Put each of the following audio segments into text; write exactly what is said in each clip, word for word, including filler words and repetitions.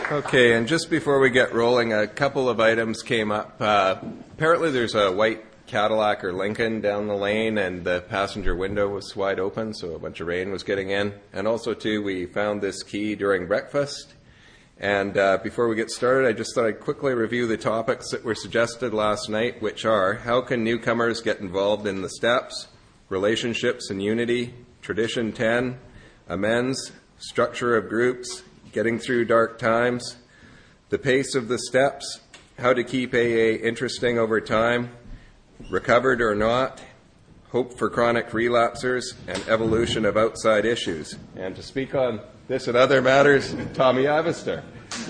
Okay, and just before we get rolling, a couple of items came up. Uh, apparently there's a white Cadillac or Lincoln down the lane, and the passenger window was wide open, so a bunch of rain was getting in. And also, too, we found this key during breakfast. And uh, before we get started, I just thought I'd quickly review the topics that were suggested last night, which are: how can newcomers get involved in the steps, relationships and unity, tradition ten, amends, structure of groups, getting through dark times, the pace of the steps, how to keep A A interesting over time, recovered or not, hope for chronic relapsers, and evolution of outside issues. And to speak on this and other matters, Tommy Avister.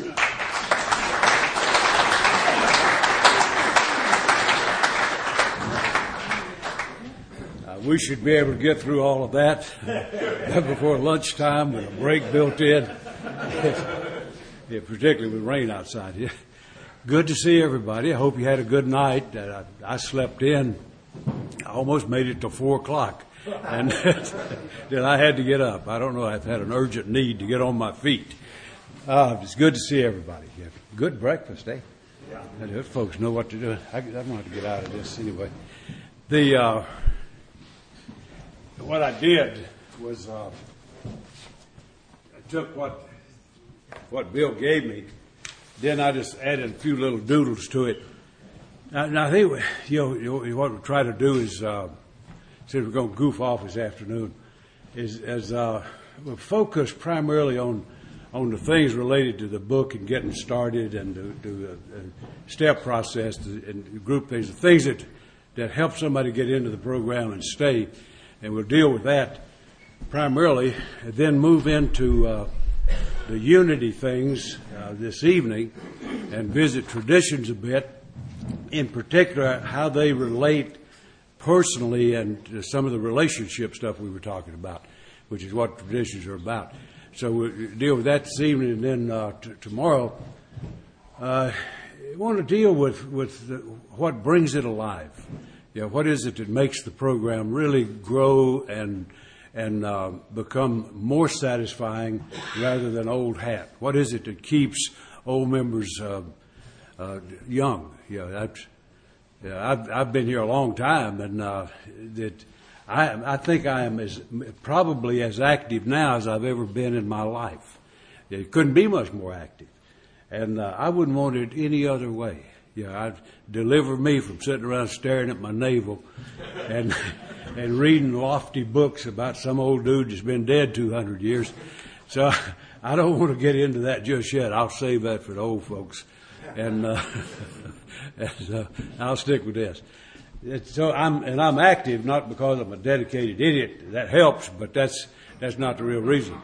Uh, we should be able to get through all of that before lunchtime with a break built in. Yeah, particularly with rain outside here. Good to see everybody. I hope you had a good night. Uh, I, I slept in. I almost made it till four o'clock. And then I had to get up. I don't know. I've had an urgent need to get on my feet. Uh, it's good to see everybody. Yeah, good breakfast, eh? Yeah. Those folks know what to do. I, I'm going to have to get out of this anyway. The uh, what I did was uh, I took what what Bill gave me. Then I just added a few little doodles to it. Now, now I think, you know, you know, what we try to do is, uh, since we're going to goof off this afternoon, is as uh, we focus primarily on on the things related to the book and getting started and the, the uh, step process and group things, the things that that help somebody get into the program and stay. And we'll deal with that primarily, and then move into uh, the unity things uh, this evening and visit traditions a bit, in particular how they relate personally and to some of the relationship stuff we were talking about, which is what traditions are about. So we'll deal with that this evening, and then uh, t- tomorrow uh, I want to deal with, with the, what brings it alive. You know, what is it that makes the program really grow and and uh, become more satisfying rather than old hat? What is it that keeps old members uh, uh, young? You know, that's, yeah, I've, I've been here a long time, and uh, that I, I think I am as probably as active now as I've ever been in my life. It couldn't be much more active, and uh, I wouldn't want it any other way. Yeah, I'd deliver me from sitting around staring at my navel and and reading lofty books about some old dude that's been dead two hundred years. So I don't want to get into that just yet. I'll save that for the old folks, and, uh, and uh, I'll stick with this. It's, so I'm and I'm active not because I'm a dedicated idiot. That helps, but that's that's not the real reason.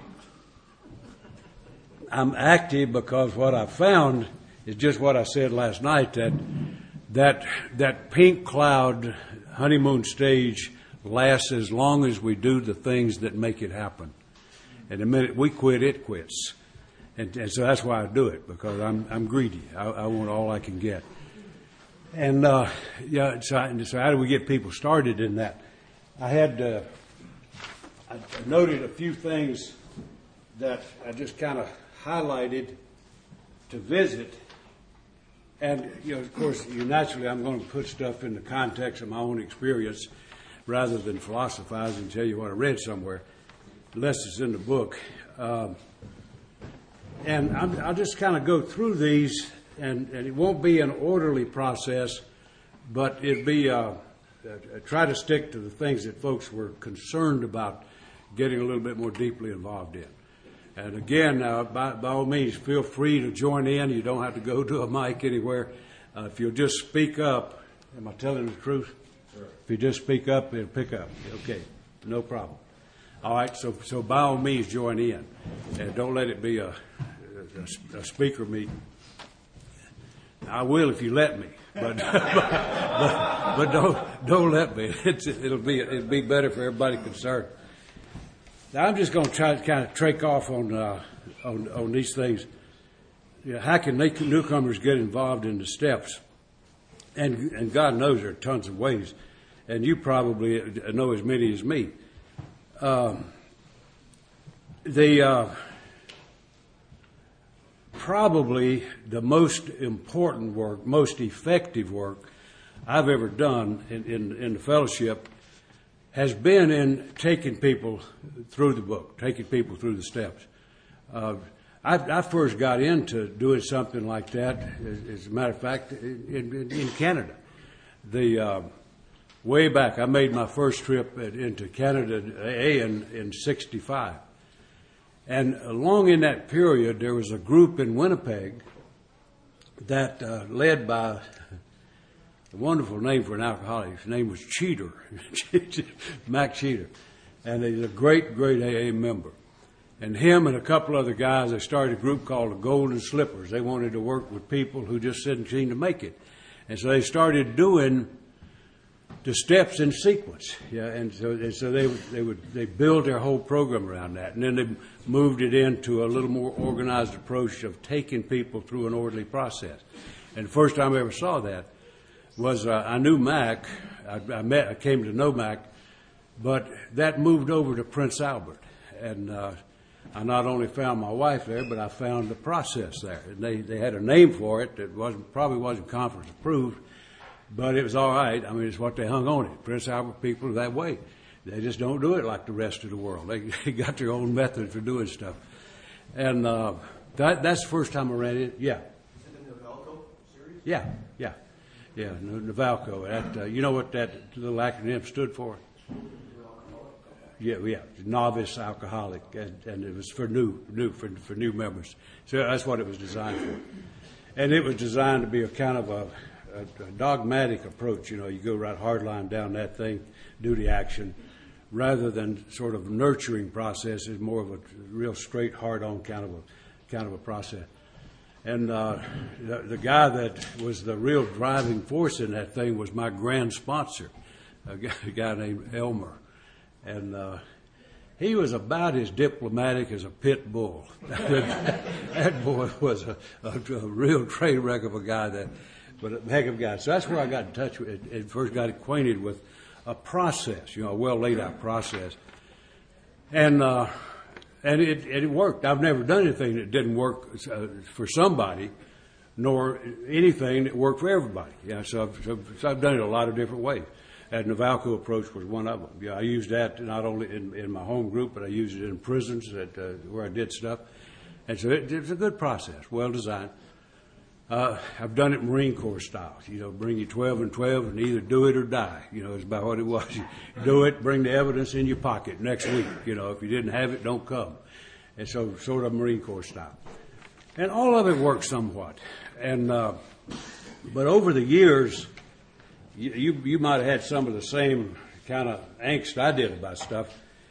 I'm active because what I found is just what I said last night, that that that pink cloud honeymoon stage lasts as long as we do the things that make it happen. And the minute we quit, it quits. And, and so that's why I do it, because I'm I'm greedy. I, I want all I can get. And uh, yeah, so, so how do we get people started in that? I had uh, I noted a few things that I just kind of highlighted to visit. And, you know, of course, you naturally, I'm going to put stuff in the context of my own experience rather than philosophize and tell you what I read somewhere, unless it's in the book. Um, and I'm, I'll just kind of go through these, and, and it won't be an orderly process, but it'll be, uh, uh, try to stick to the things that folks were concerned about getting a little bit more deeply involved in. And again, uh, by, by all means, feel free to join in. You don't have to go to a mic anywhere. Uh, if you'll just speak up, am I telling the truth? Sure. If you just speak up, it'll pick up. Okay, no problem. All right, so so by all means, join in. And don't let it be a, a, a speaker meeting. I will if you let me, but but, but don't don't let me. It's, it'll be it'll be better for everybody concerned. Now, I'm just going to try to kind of trake off on uh, on, on these things. You know, how can newcomers get involved in the steps? And and God knows there are tons of ways, and you probably know as many as me. Um, the uh, probably the most important work, most effective work I've ever done in, in, in the fellowship has been in taking people through the book, taking people through the steps. Uh, I, I first got into doing something like that, as, as a matter of fact, in, in, in Canada. The uh, way back, I made my first trip into Canada in in sixty-five, and along in that period, there was a group in Winnipeg that uh, led by a wonderful name for an alcoholic. His name was Cheater, Mac Cheater, and he's a great, great A A member. And him and a couple other guys, they started a group called the Golden Slippers. They wanted to work with people who just didn't seem to make it. And so they started doing the steps in sequence. Yeah, and so, and so they they would they build their whole program around that. And then they moved it into a little more organized approach of taking people through an orderly process. And the first time I ever saw that was uh, I knew Mac. I, I met, I came to know Mac, but that moved over to Prince Albert. And uh, I not only found my wife there, but I found the process there. And they, they had a name for it that wasn't probably wasn't conference approved, but it was all right. I mean, it's what they hung on it. Prince Albert people are that way. They just don't do it like the rest of the world. They, they got their own method for doing stuff. And uh, that, that's the first time I ran it. Yeah. And the Navalco series? Yeah, yeah. Yeah, Navalco. That, uh, you know what that little acronym stood for? Yeah, yeah, novice alcoholic, and, and it was for new, new for for new members. So that's what it was designed for, and it was designed to be a kind of a, a, a dogmatic approach. You know, you go right hardline down that thing, do the action, rather than sort of nurturing process. It's more of a real straight, hard-on kind of a kind of a process. And uh, the, the guy that was the real driving force in that thing was my grand sponsor, a guy, a guy named Elmer. And uh, he was about as diplomatic as a pit bull. That boy was a, a, a real train wreck of a guy, that, but a heck of a guy. So that's where I got in touch with, and first got acquainted with a process, you know, a well laid out process. And uh, and it, it worked. I've never done anything that didn't work uh, for somebody, nor anything that worked for everybody. Yeah, so I've, so, so I've done it a lot of different ways. That Navalco approach was one of them. Yeah, I used that not only in, in my home group, but I used it in prisons that, uh, where I did stuff. And so it, it's a good process, well designed. Uh, I've done it Marine Corps style. You know, bring you twelve and twelve and either do it or die. You know, it's about what it was. You do it, bring the evidence in your pocket next week. You know, if you didn't have it, don't come. And so sort of Marine Corps style. And all of it worked somewhat. And uh, but over the years, You, you you might have had some of the same kind of angst I did about stuff.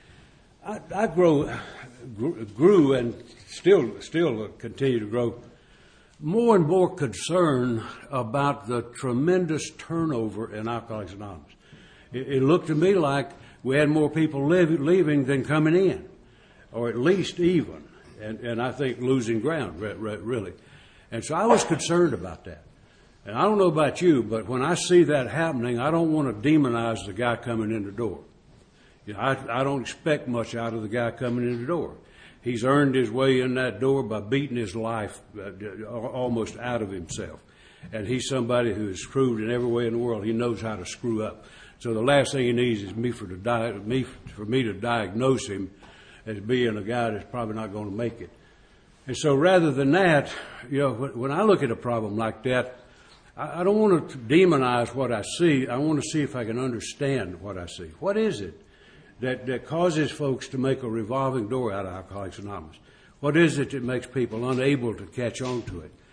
I, I grow, grew, grew and still still continue to grow more and more concerned about the tremendous turnover in Alcoholics Anonymous. It, it looked to me like we had more people live, leaving than coming in, or at least even, and, and I think losing ground, really. And so I was concerned about that. And I don't know about you, but when I see that happening, I don't want to demonize the guy coming in the door. You know, I, I don't expect much out of the guy coming in the door. He's earned his way in that door by beating his life uh, almost out of himself. And he's somebody who is screwed in every way in the world. He knows how to screw up. So the last thing he needs is me for, to di- me, for me to diagnose him as being a guy that's probably not going to make it. And so rather than that, you know, when, when I look at a problem like that, I don't want to demonize what I see. I want to see if I can understand what I see. What is it that, that causes folks to make a revolving door out of Alcoholics Anonymous? What is it that makes people unable to catch on to it?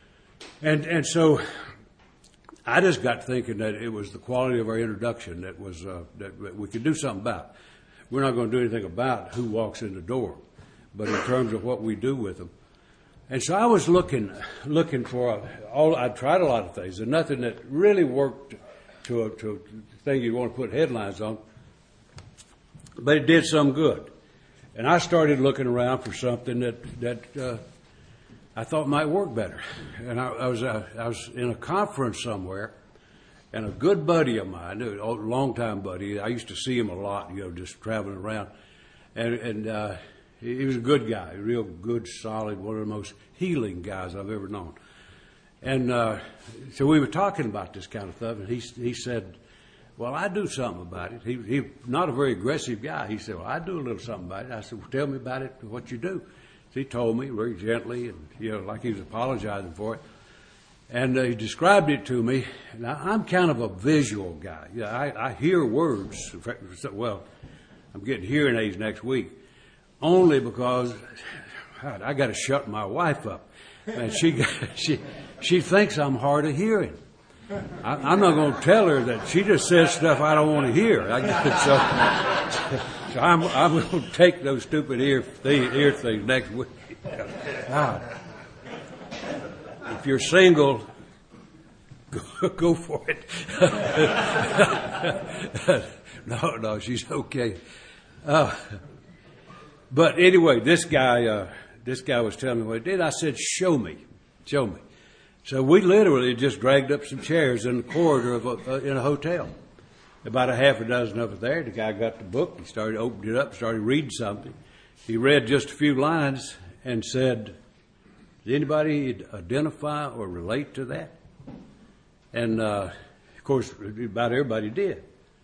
And and so I just got thinking that it was the quality of our introduction that was uh, that we could do something about. We're not going to do anything about who walks in the door, but in terms of what we do with them. And so I was looking, looking for a, all. I tried a lot of things, and nothing that really worked to a, to a thing you want to put headlines on. But it did some good, and I started looking around for something that that uh, I thought might work better. And I, I was uh, I was in a conference somewhere, and a good buddy of mine, a longtime buddy, I used to see him a lot, you know, just traveling around, and and. Uh, he, he was a good guy, a real good, solid, one of the most healing guys I've ever known. And uh, so we were talking about this kind of stuff, and he he said, well, I do something about it. He he not a very aggressive guy. He said, well, I do a little something about it. I said, well, tell me about it, what you do. So he told me very gently, and you know, like he was apologizing for it. And uh, he described it to me. Now, I'm kind of a visual guy. Yeah, I, I hear words. In fact, well, I'm getting hearing aids next week, only because God, I got to shut my wife up. And she she she thinks I'm hard of hearing. I, I'm not going to tell her that. She just says stuff I don't want to hear. I, so, so I'm I'm going to take those stupid ear ear things next week. God. If you're single, go, go for it. no, no, she's okay. Uh, but anyway, this guy, uh, this guy was telling me what he did. I said, "Show me, show me." So we literally just dragged up some chairs in the corridor of a, uh, in a hotel. About a half a dozen of it there. The guy got the book. He started opened it up, started reading something. He read just a few lines and said, "Does anybody identify or relate to that?" And uh, of course, about everybody did.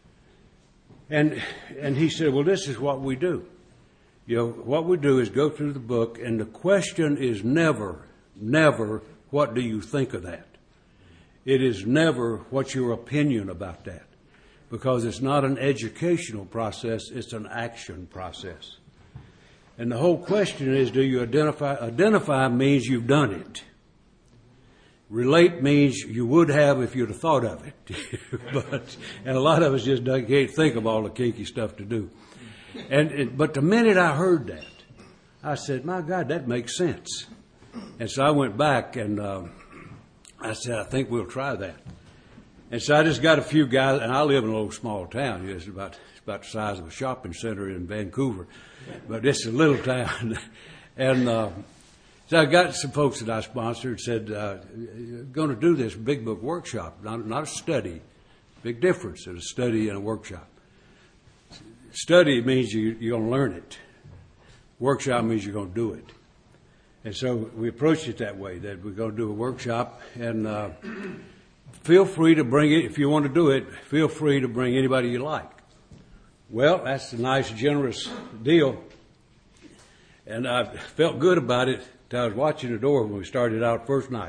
And and he said, "Well, this is what we do. You know, what we do is go through the book, and the question is never, never, what do you think of that? It is never, what's your opinion about that? Because it's not an educational process; it's an action process." And the whole question is, do you identify? Identify means you've done it. Relate means you would have if you'd have thought of it. but and a lot of us just can't think of all the kinky stuff to do. And it, but the minute I heard that, I said, "My God, that makes sense." And so I went back and uh, I said, "I think we'll try that." And so I just got a few guys, and I live in a little small town. It's about it's about the size of a shopping center in Vancouver. But it's a little town. and uh, so I got some folks that I sponsored and said, uh, going to do this big book workshop, not, not a study. Big difference in a study and a workshop. Study means you, you're going to learn it. Workshop means you're going to do it. And so we approached it that way, that we're going to do a workshop. And uh, feel free to bring it, if you want to do it, feel free to bring anybody you like. Well, that's a nice, generous deal. And I felt good about it until I was watching the door when we started out first night.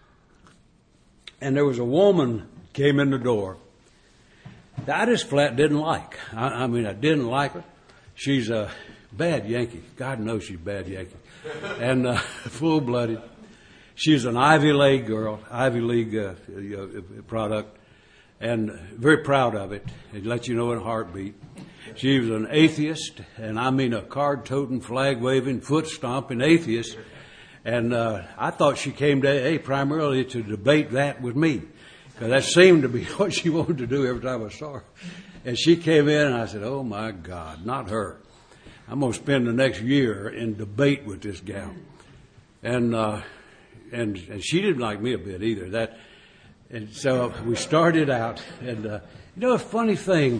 And there was a woman came in the door that I just flat didn't like. I, I mean, I didn't like her. She's a bad Yankee. God knows she's a bad Yankee. And uh, full-blooded. She's an Ivy League girl, Ivy League uh, uh, product. And very proud of it. It lets you know in a heartbeat. She was an atheist, and I mean a card-toting, flag-waving, foot-stomping atheist. And uh, I thought she came to A A primarily to debate that with me, because that seemed to be what she wanted to do every time I saw her. And she came in, and I said, "Oh, my God, not her. I'm going to spend the next year in debate with this gal." And, uh, and, and she didn't like me a bit either. That... And so we started out, and uh, you know, a funny thing,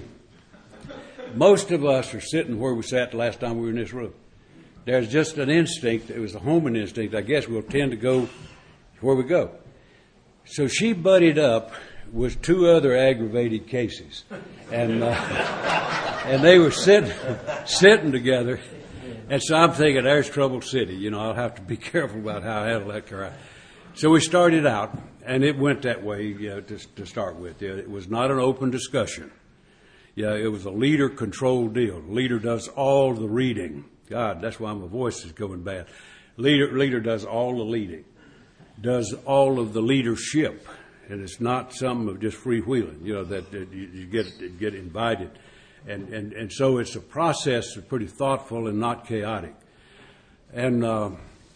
most of us are sitting where we sat the last time we were in this room. There's just an instinct, it was a homing instinct, I guess we'll tend to go where we go. So she buddied up with two other aggravated cases, and uh, and they were sitting, sitting together, and so I'm thinking, there's Trouble City, you know, I'll have to be careful about how I handle that crowd. So we started out, and it went that way, you know, to, to start with. It was not an open discussion. Yeah, it was a leader-controlled deal. The leader does all the reading. God, that's why my voice is going bad. Leader, leader does all the leading, does all of the leadership, and it's not something of just freewheeling. You know that, that you, you get get invited, and, and and so it's a process that's pretty thoughtful and not chaotic. And uh,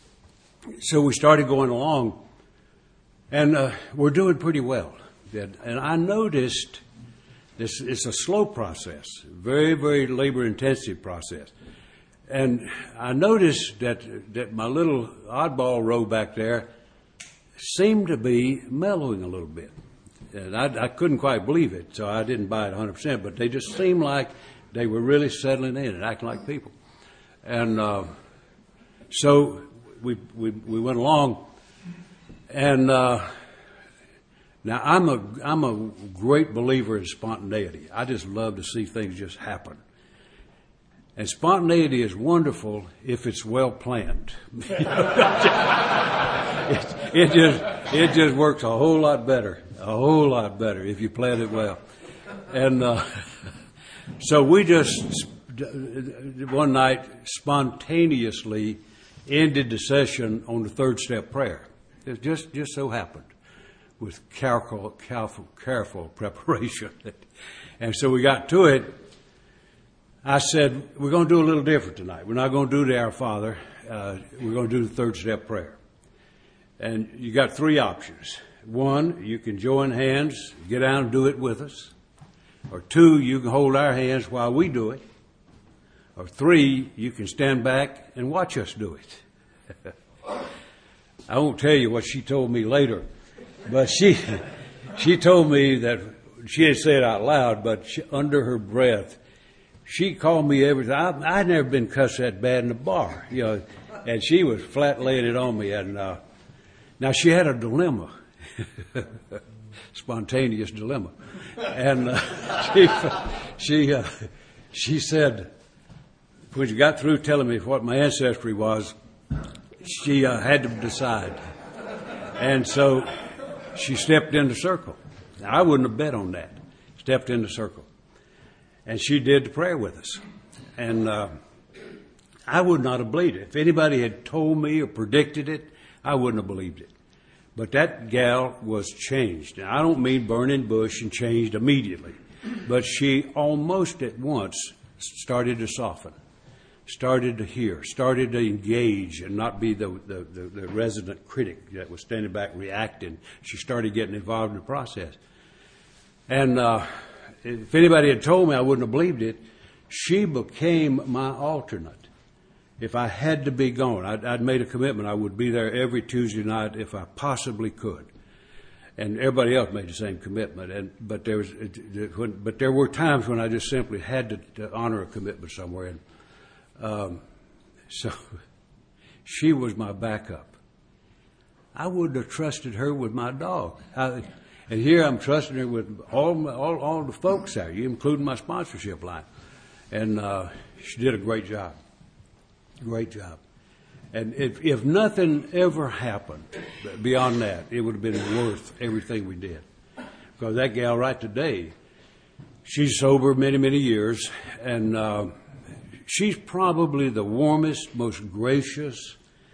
so we started going along. And uh, we're doing pretty well. And I noticed this, it's a slow process, very, very labor-intensive process. And I noticed that that my little oddball row back there seemed to be mellowing a little bit. And I, I couldn't quite believe it, so I didn't buy it one hundred percent, but they just seemed like they were really settling in and acting like people. And uh, so we, we we went along, and uh, now I'm a I'm a great believer in spontaneity. I just love to see things just happen. And spontaneity is wonderful if it's well planned. it, it just it just works a whole lot better, a whole lot better if you plan it well. And uh, so we just one night spontaneously ended the session on the third step prayer. It just just so happened, with careful careful careful preparation. And so we got to it. I said, we're going to do a little different tonight. We're not going to do the Our Father. Uh, we're going to do the third step prayer. And you got three options. One, you can join hands, get down and do it with us. Or two, you can hold our hands while we do it. Or three, you can stand back and watch us do it. I won't tell you what she told me later, but she she told me that she didn't say it out loud, but she, under her breath, she called me everything. I, I'd never been cussed that bad in a bar, you know, and she was flat laying it on me. And uh, now she had a dilemma, spontaneous dilemma, and uh, she she uh, she said, when she got through telling me what my ancestry was, she uh, had to decide, and so she stepped in the circle. Now, I wouldn't have bet on that. Stepped in the circle. And she did the prayer with us. And uh, I would not have believed it. If anybody had told me or predicted it, I wouldn't have believed it. But that gal was changed. Now, I don't mean burning bush and changed immediately. But she almost at once started to soften, started to hear, started to engage and not be the, the, the, the resident critic that was standing back reacting. She started getting involved in the process. And uh, if anybody had told me, I wouldn't have believed it. She became my alternate. If I had to be gone, I'd, I'd made a commitment. I would be there every Tuesday night if I possibly could. And everybody else made the same commitment. And but there was, when, but there were times when I just simply had to, to honor a commitment somewhere. And um, so she was my backup. I wouldn't have trusted her with my dog. I, And here I'm trusting her with all, my, all all the folks there, including my sponsorship line. And uh, she did a great job. Great job. And if, if nothing ever happened beyond that, it would have been worth everything we did. Because that gal right today, she's sober many, many years. And uh, she's probably the warmest, most gracious,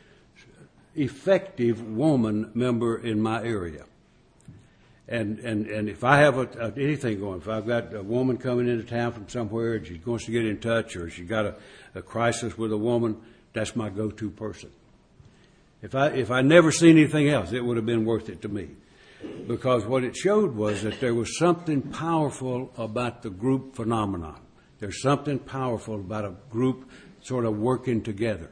effective woman member in my area. And, and, and if I have a, a, anything going, if I've got a woman coming into town from somewhere and she wants to get in touch, or she got a, a crisis with a woman, that's my go-to person. If I, if I never seen anything else, it would have been worth it to me. Because what it showed was that there was something powerful about the group phenomenon. There's something powerful about a group sort of working together.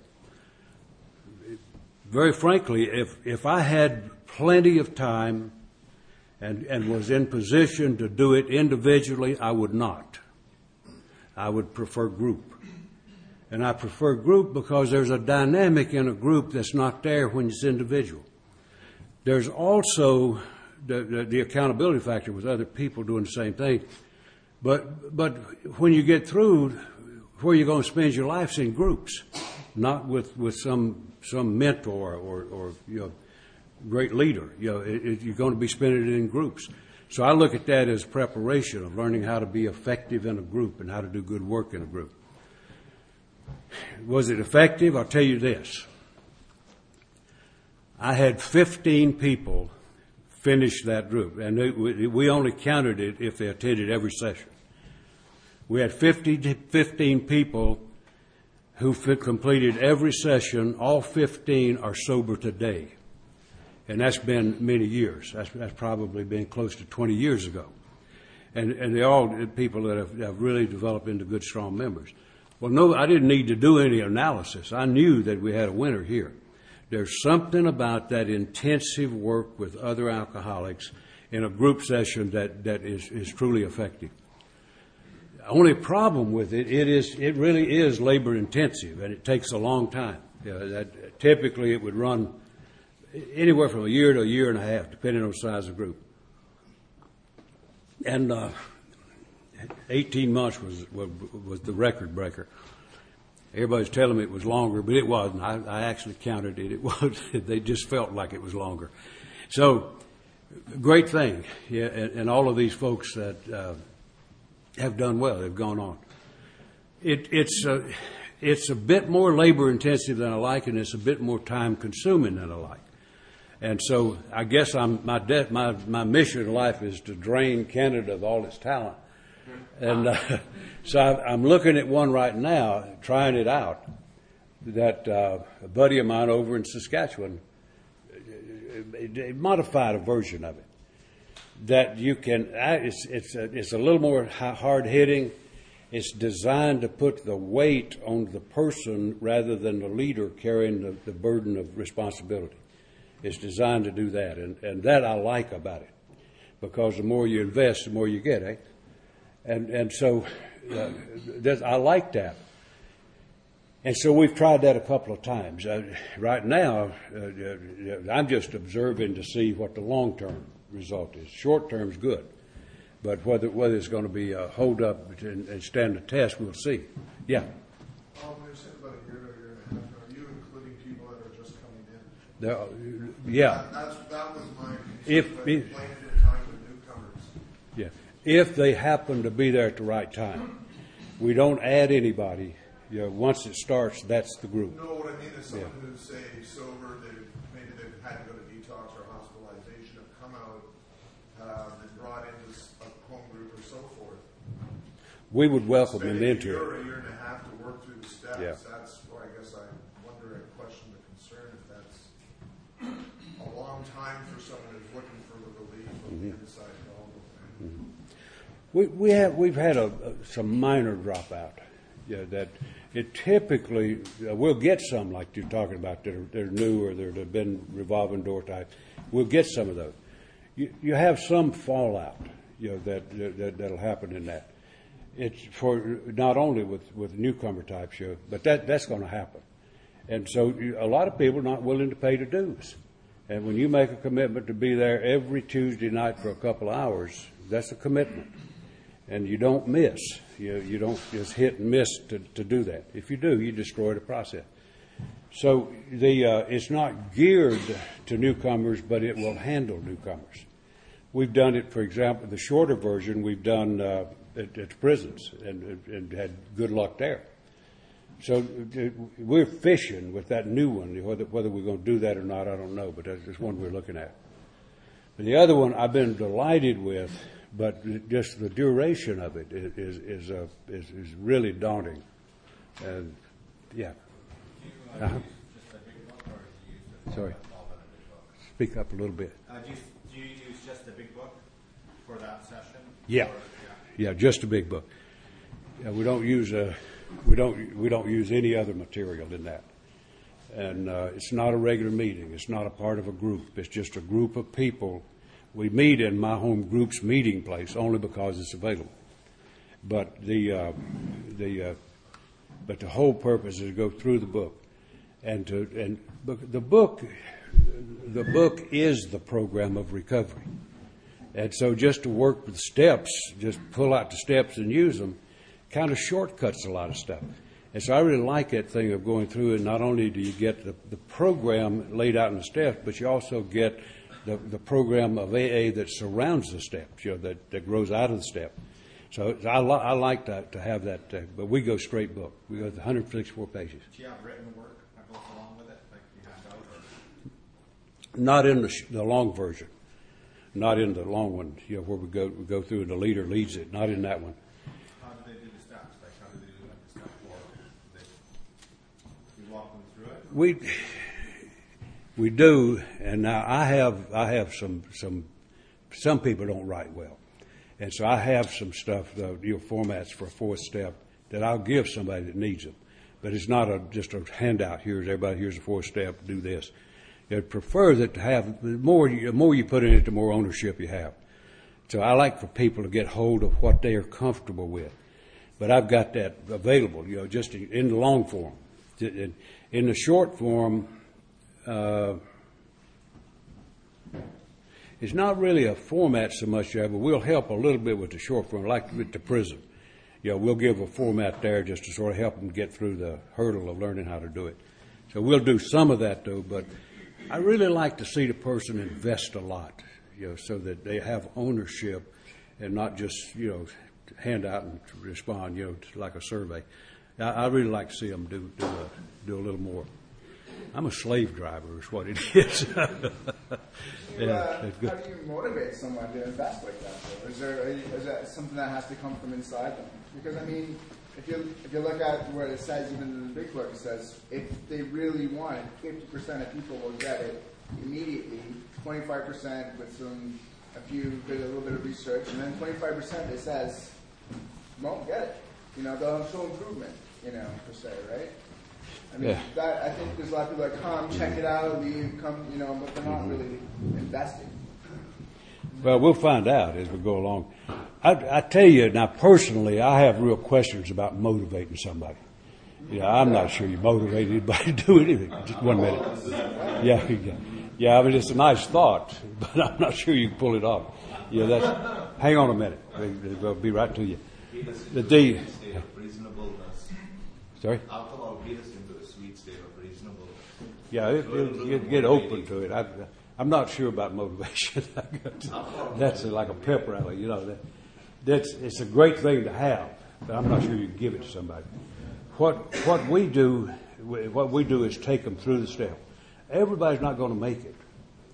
Very frankly, if, if I had plenty of time And, and was in position to do it individually, I would not. I would prefer group. And I prefer group because there's a dynamic in a group that's not there when it's individual. There's also the, the, the accountability factor with other people doing the same thing. But but when you get through, where you're going to spend your life is in groups, not with, with some some mentor or, or you know, great leader. You know, it, it, you're going to be spending it in groups. So I look at that as preparation of learning how to be effective in a group and how to do good work in a group. Was it effective? I'll tell you this. I had fifteen people finish that group, and it, we only counted it if they attended every session. We had fifty, fifteen people who completed every session. All fifteen are sober today. And that's been many years. That's, that's probably been close to twenty years ago. And, and they're all people that have, have really developed into good, strong members. Well, no, I didn't need to do any analysis. I knew that we had a winner here. There's something about that intensive work with other alcoholics in a group session that, that is, is truly effective. only problem with it, it is it really is labor intensive, and it takes a long time. You know, that, typically, it would run anywhere from a year to a year and a half, depending on the size of the group. And uh, eighteen months was, was was the record breaker. Everybody's telling me it was longer, but it wasn't. I, I actually counted it. It was. They just felt like it was longer. So, great thing. Yeah, and, and all of these folks that uh, have done well. They've gone on. It, it's uh, it's a bit more labor intensive than I like, and it's a bit more time consuming than I like. And so, I guess I'm my de- my my mission in life is to drain Canada of all its talent. And uh, so I, I'm looking at one right now, trying it out, that uh, a buddy of mine over in Saskatchewan it, it modified a version of it. That you can, it's, it's, a, it's a little more hard hitting. It's designed to put the weight on the person rather than the leader carrying the, the burden of responsibility. It's designed to do that, and, and that I like about it, because the more you invest, the more you get, eh? And and so uh, I like that. And so we've tried that a couple of times. Uh, right now, uh, I'm just observing to see what the long-term result is. Short-term is good, but whether whether it's going to be a hold-up and, and stand the test, we'll see. Yeah. Um, you said about a year to a year and a half. Are you including people that are just coming in? There, uh, yeah. That, that's, that was my concern. If, but if playing at a time with newcomers. Yeah, if they happen to be there at the right time. We don't add anybody. You know, once it starts, that's the group. No, what I mean is someone Yeah. who's, say, sober, they've, maybe they've had to go to detox or hospitalization, have come out, uh, been brought into s- a home group or so forth. We would welcome them Spending a into year it. or a year and a half to work through the steps, Yeah. that's where I guess I wonder and question the concern if that's a long time for someone who's looking for the relief of Mm-hmm. the inside problem. We we have we've had a, a, some minor dropout. Yeah, that it typically uh, we'll get some like you're talking about that are, that are new or that have been revolving door type. We'll get some of those. You you have some fallout, you know, that, that that'll happen in that. It's for not only with, with newcomer types, you know, but that that's going to happen. And so you, a lot of people are not willing to pay the dues. And when you make a commitment to be there every Tuesday night for a couple of hours, that's a commitment. And you don't miss. You you don't just hit and miss to, to do that. If you do, you destroy the process. So the uh, it's not geared to newcomers, but it will handle newcomers. We've done it, for example, the shorter version we've done uh, at, at prisons and, and had good luck there. So uh, we're fishing with that new one. Whether, whether we're going to do that or not, I don't know, but that's just one we're looking at. And the other one I've been delighted with, but just the duration of it is is is, uh, is, is really daunting. And yeah. Uh-huh. Sorry. Speak up a little bit. Uh, do, you, do you use just the big book for that session? Yeah. Or, Yeah, just a big book. Yeah, we don't use a, we don't we don't use any other material in that. And uh, it's not a regular meeting. It's not a part of a group. It's just a group of people. We meet in my home group's meeting place only because it's available. But the uh, the uh, but the whole purpose is to go through the book, and to and the book the book is the program of recovery. And so just to work with steps, just pull out the steps and use them, kind of shortcuts a lot of stuff. And so I really like that thing of going through, and not only do you get the, the program laid out in the steps, but you also get the, the program of A A that surrounds the steps, you know, that, that grows out of the step. So I, li- I like to, to have that, uh, but we go straight book. We go to one hundred sixty-four pages. do you have written work that goes along with it, like you hand out? Or? Not in the, sh- the long version. Not in the long one, you know, where we go we go through and the leader leads it. Not in that one. How do they do the steps? Like, how do they do like the step four? They, you walk them through it? We we do, and now I have I have some some some people don't write well, and so I have some stuff, the you know, formats for a fourth step that I'll give somebody that needs them, but it's not a just a handout. Here's everybody. Here's a fourth step. Do this. I'd prefer that to have the more you, the more you put in it, the more ownership you have. So I like for people to get hold of what they are comfortable with. but I've got that available, you know, just in, in the long form. In, in the short form, uh, it's not really a format so much there, but we'll help a little bit with the short form, like with the prison. You know, we'll give a format there just to sort of help them get through the hurdle of learning how to do it. So we'll do some of that, though, but I really like to see the person invest a lot, you know, so that they have ownership and not just, you know, hand out and respond, you know, like a survey. I, I really like to see them do do a, do a little more. I'm a slave driver, is what it is. You, uh, how do you motivate someone to invest like that? Though? Is there a, is that something that has to come from inside them? Because I mean, if you if you look at what it says, even in the big book, it says if they really want it, fifty percent of people will get it immediately. Twenty-five percent with some a few a little bit of research, and then twenty-five percent it says won't get it. You know, they'll show improvement. You know, per se, right? I mean, yeah. that, I think there's a lot of people that come, check it out, leave, come, you know, but they're not Mm-hmm. really investing. Well, we'll find out as we go along. I, I tell you, now personally, I have real questions about motivating somebody. You know, I'm not sure you motivate anybody to do anything. Just one minute. Yeah, yeah, yeah. I mean, it's a nice thought, but I'm not sure you can pull it off. Yeah, that's. Hang on a minute. We'll be right to you. The D. Sorry. Alcohol beat us into a sweet state of reasonable. Yeah, it, it, get, get open to it. I, I'm not sure about motivation. That's like a pep rally, you know. That, that's it's a great thing to have, but I'm not sure you can give it to somebody. What what we do, what we do is take them through the step. Everybody's not going to make it.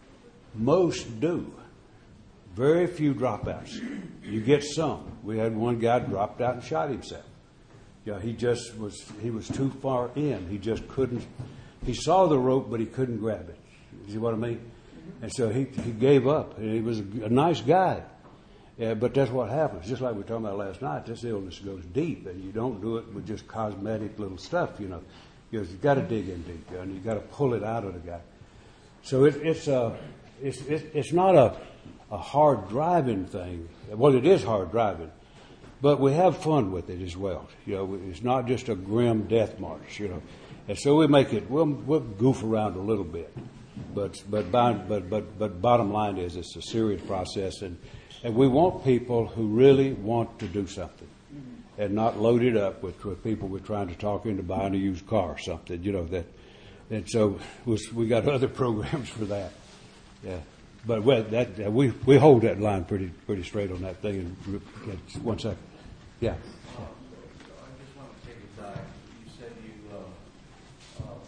Most do. Very few dropouts. You get some. We had one guy dropped out and shot himself. Yeah, he just was, he was too far in. He just couldn't, he saw the rope, but he couldn't grab it. You see what I mean? And so he, he gave up. And he was a, a nice guy. Yeah, but that's what happens. Just like we were talking about last night, this illness goes deep, and you don't do it with just cosmetic little stuff, you know. You've got to dig in deep, and you've got to pull it out of the guy. So it, it's, a, it's, it, it's not a, a hard driving thing. Well, it is hard driving. But we have fun with it as well. You know, it's not just a grim death march, you know. And so we make it, we'll, we'll goof around a little bit. But, but, but, but, but bottom line is it's a serious process. And, and we want people who really want to do something and not load it up with, with people we're trying to talk into buying a used car or something, you know. That, and so we got other programs for that. Yeah. But well, that, we, we hold that line pretty, pretty straight on that thing. And one second. Yeah. Uh, so I just want to take it back. You said you, uh, uh,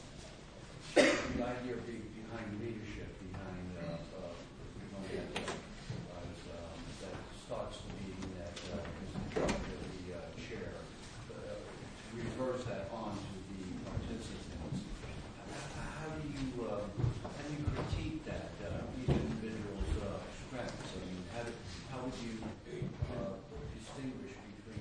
the idea of being behind leadership, behind, uh, uh, behind that, uh, um, that starts to be that uh, is in charge of the uh, chair, uh, reverse that on to the participants. How do you, uh, how do you critique that, uh, each individual's uh, strengths? I mean, how, do, how would you uh, distinguish?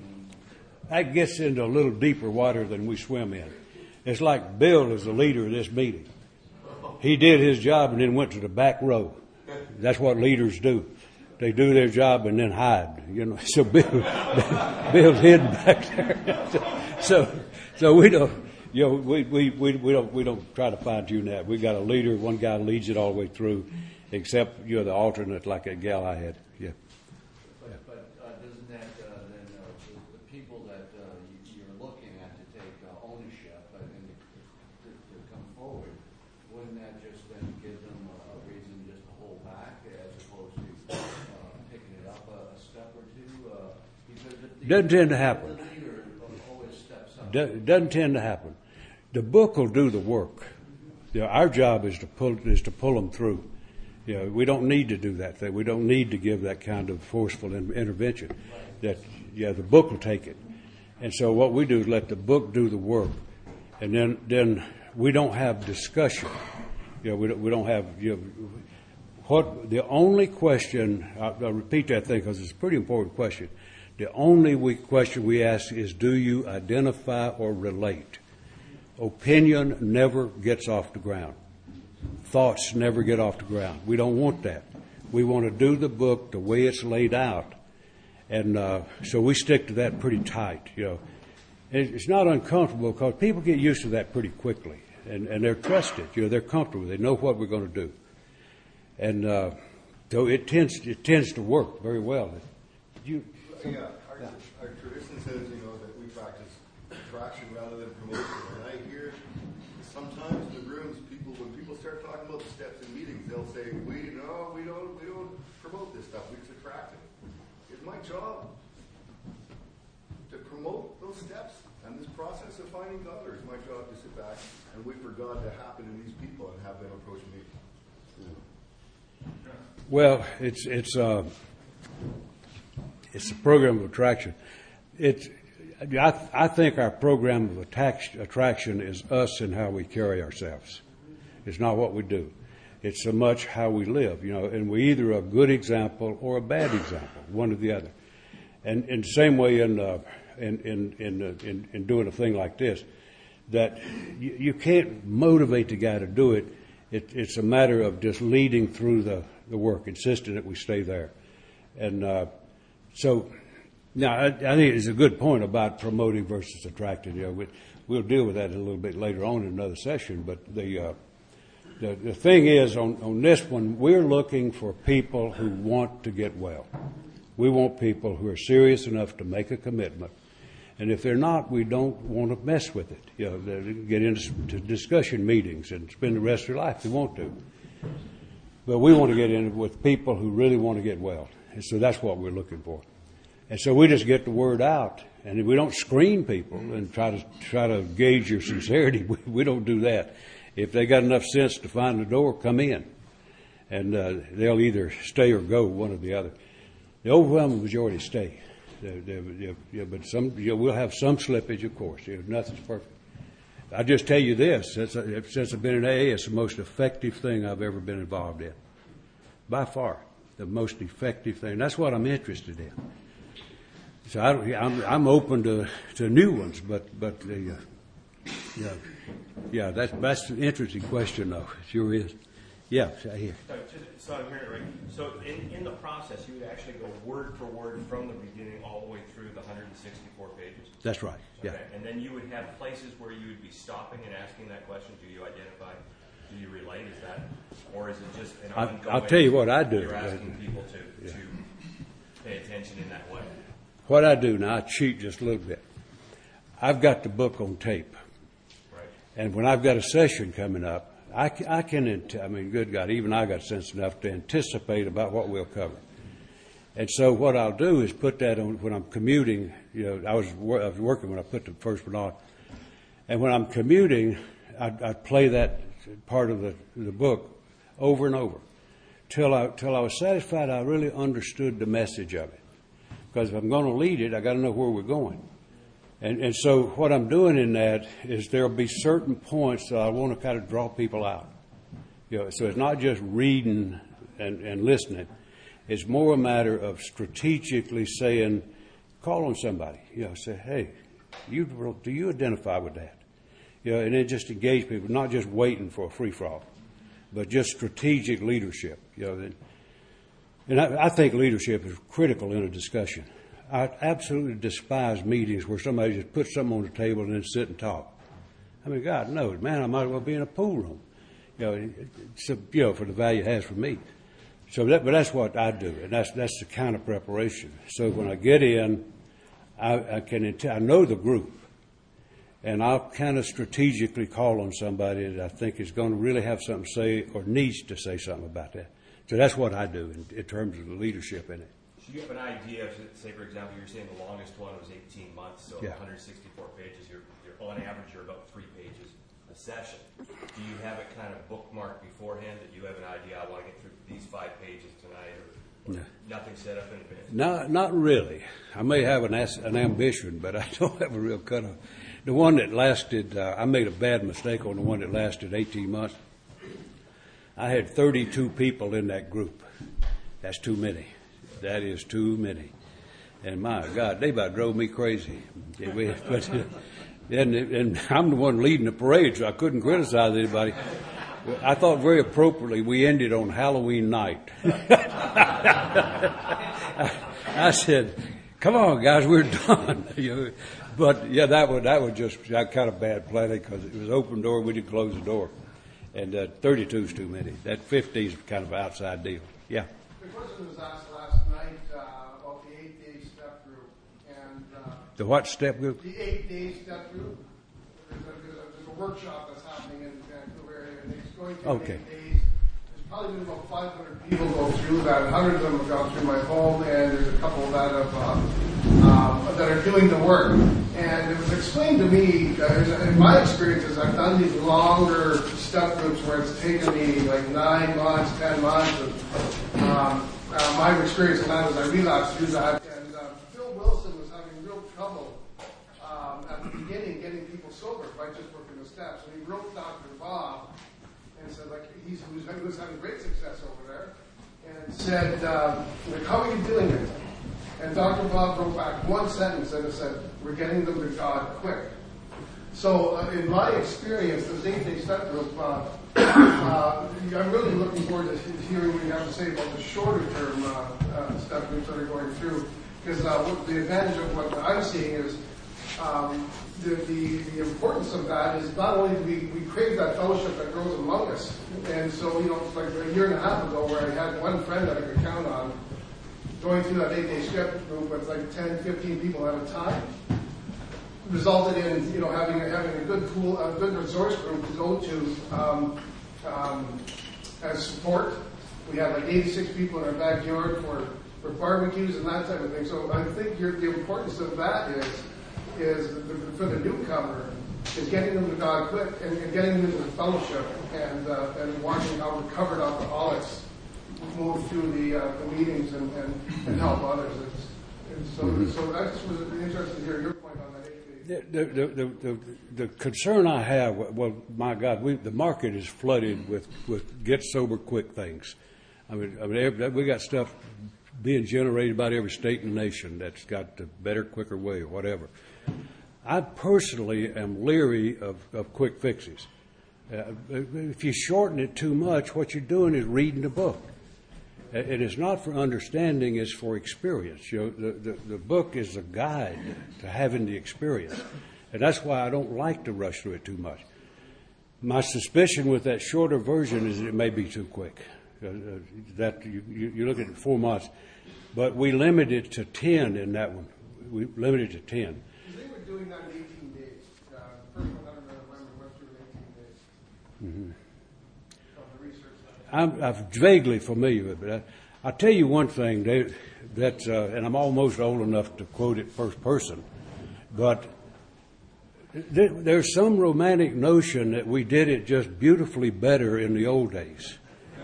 That gets into a little deeper water than we swim in. It's like Bill is the leader of this meeting. He did his job and then went to the back row. That's what leaders do. They do their job and then hide. You know, so Bill, Bill's hidden back there. So, so we don't, you know, we, we, we, we don't, we don't try to fine tune that. We got a leader. One guy leads it all the way through, except you're the alternate, like that gal I had. Yeah. But, but uh, doesn't that uh, then uh, the, the people that uh, you, you're looking at to take uh, ownership and to, to come forward, wouldn't that just then give them a reason just to hold back as opposed to uh, picking it up a, a step or two? Uh, because the, Doesn't tend to happen. The leader always steps up. Do, doesn't tend to happen. The book will do the work. You know, our job is to pull is to pull them through. You know, we don't need to do that thing. We don't need to give that kind of forceful in, intervention. That yeah, the book will take it. And so what we do is let the book do the work, and then then we don't have discussion. You know, we don't, we don't have you know, what the only question. I'll, I'll repeat that thing because it's a pretty important question. The only we, question we ask is, do you identify or relate? Opinion never gets off the ground. Thoughts never get off the ground. We don't want that. We want to do the book the way it's laid out And uh, so we stick to that pretty tight, you know. And it's not uncomfortable because people get used to that pretty quickly, and, and they're trusted. You know, they're comfortable. They know what we're going to do, and uh, so it tends it tends to work very well. You, yeah, our, our tradition says, you know, that we practice attraction rather than promotion. And I hear sometimes in the rooms, people when people start talking about the steps in meetings, they'll say, "We no, we don't, we don't promote this stuff. We just attract it." It's my job to promote those steps and this process of finding God. Or it's my job to sit back and wait for God to happen in these people and have them approach me. Well, it's it's uh, it's a program of attraction. It's I, I think our program of attack, attraction is us and how we carry ourselves. It's not what we do. It's so much how we live, you know, and we're either a good example or a bad example, one or the other. And in the same way in uh, in in in, uh, in in doing a thing like this, that you, you can't motivate the guy to do it. It. It's a matter of just leading through the, the work, insisting that we stay there. And uh, so now I, I think it's a good point about promoting versus attracting. You know, we, we'll deal with that a little bit later on in another session, but the uh, The, the thing is, on, on this one, we're looking for people who want to get well. We want people who are serious enough to make a commitment. And if they're not, we don't want to mess with it. You know, they get into discussion meetings and spend the rest of their life if they want to. But we want to get in with people who really want to get well. And so that's what we're looking for. And so we just get the word out. And we don't screen people and try to try to gauge your sincerity. We, we don't do that. If they got enough sense to find the door, come in. And uh, they'll either stay or go, one or the other. The overwhelming majority stay. They, they, they, yeah, but some, you know, we'll have some slippage, of course. You know, nothing's perfect. I'll just tell you this. Since, I, since I've been in A A, it's the most effective thing I've ever been involved in. By far, the most effective thing. That's what I'm interested in. So I don't, I'm, I'm open to, to new ones, but, but the... Uh, Yeah, yeah, that's that's an interesting question, though. It sure is. Yeah, I hear. So, just, so I'm hearing it right. So, in, in the process, you would actually go word for word from the beginning all the way through the one hundred sixty-four pages. That's right. Yeah. Okay. And then you would have places where you would be stopping and asking that question. Do you identify? Do you relate? Is that, or is it just an ongoing? I'll tell you what I do. You're asking people to yeah. to pay attention in that way. What I do now, I cheat just a little bit. I've got the book on tape. And when I've got a session coming up, I can, I can, I mean, good God, even I got sense enough to anticipate about what we'll cover. And so what I'll do is put that on when I'm commuting. You know, I was, I was working when I put the first one on. And when I'm commuting, I'd, I'd play that part of the, the book over and over till I, till I was satisfied I really understood the message of it. Because if I'm going to lead it, I got to know where we're going. And, and so what I'm doing in that is there'll be certain points that I want to kind of draw people out. You know, so it's not just reading and, and listening. It's more a matter of strategically saying, call on somebody. You know, say, hey, you, do you identify with that? You know, and then just engage people, not just waiting for a free-for-all, but just strategic leadership. You know, and, and I, I think leadership is critical in a discussion. I absolutely despise meetings where somebody just puts something on the table and then sit and talk. I mean, God knows, man, I might as well be in a pool room, you know, it's a, you know, for the value it has for me. So that, but that's what I do, and that's that's the kind of preparation. So when I get in, I, I can I know the group, and I'll kind of strategically call on somebody that I think is going to really have something to say or needs to say something about that. So that's what I do in, in terms of the leadership in it. Do you have an idea of, say, for example, you're saying the longest one was eighteen months, so yeah. one hundred sixty-four pages, you're, you're on average, you're about three pages a session. Do you have it kind of bookmarked beforehand that you have an idea, I want to get through these five pages tonight, or, or no. nothing set up in advance? No, not really. I may have an, an ambition, but I don't have a real cutoff. The one that lasted, uh, I made a bad mistake on the one that lasted eighteen months. I had thirty-two people in that group. That's too many. That is too many. And my God, they about drove me crazy. But, and, and I'm the one leading the parade, so I couldn't criticize anybody. I thought very appropriately we ended on Halloween night. I, I said, come on, guys, we're done. You know, but yeah, that was that was just that kind of bad planning because it was open door. We didn't close the door, and uh, thirty-two is too many. That fifty is kind of an outside deal. Yeah. The question was asked last night uh, about the eight-day step group and uh, The what step group? the eight-day step group. There's a, there's a, there's a workshop that's happening in the Vancouver area, and it's going through Okay. eight days. There's probably been about five hundred people go through that. one hundred of them have gone through my home, and there's a couple that have uh, um, that are doing the work. And it was explained to me, uh, in my experiences, I've done these longer step groups where it's taken me like nine months, ten months. And, um, uh, my experience in that was I relapsed through that. And uh, Phil Wilson was having real trouble um, at the beginning getting people sober by just working the steps. And he wrote Doctor Bob and said, like, he's, he, was, he was having great success over there, and said, um, like, how are you doing it? And Doctor Bob wrote back one sentence and it said, we're getting them to God quick. So uh, in my experience, the eight-day step group, uh, uh, I'm really looking forward to hearing what you have to say about the shorter term uh, uh, step groups that are going through. Because uh, what the advantage of what I'm seeing is um, the, the, the importance of that is not only do we, we crave that fellowship that grows among us. And so, you know, it's like a year and a half ago where I had one friend that I could count on going through that eight-day step group with like ten, fifteen people at a time, resulted in, you know, having a, having a good pool, a good resource group to go to um, um, as support. We had like eighty-six people in our backyard for, for barbecues and that type of thing. So I think your, the importance of that is is the, for the newcomer is getting them to God quick and, and getting them into the fellowship and uh, and watching how recovered alcoholics move through the, uh, the meetings and, and, and help others. It's, and so, mm-hmm. so I just was interested to hear your point on that. The, the, the, the, the concern I have, well, my God, we, the market is flooded with, with get sober quick things. I mean, I mean, every, we got stuff being generated about every state in the nation that's got the better, quicker way or whatever. I personally am leery of, of quick fixes. Uh, if you shorten it too much, what you're doing is reading the book. It is not for understanding, it's for experience. You know, the, the, the book is a guide to having the experience. And that's why I don't like to rush through it too much. My suspicion with that shorter version is that it may be too quick. Uh, uh, that you, you, you look at it four months. But we limited it to ten in that one. We limited it to ten. They were doing that in eighteen days. Uh, the first one I remember went through in eighteen days. Mm-hmm. I'm, I'm vaguely familiar with it. I, I'll tell you one thing, they, that, uh, and I'm almost old enough to quote it first person, but th- there's some romantic notion that we did it just beautifully better in the old days.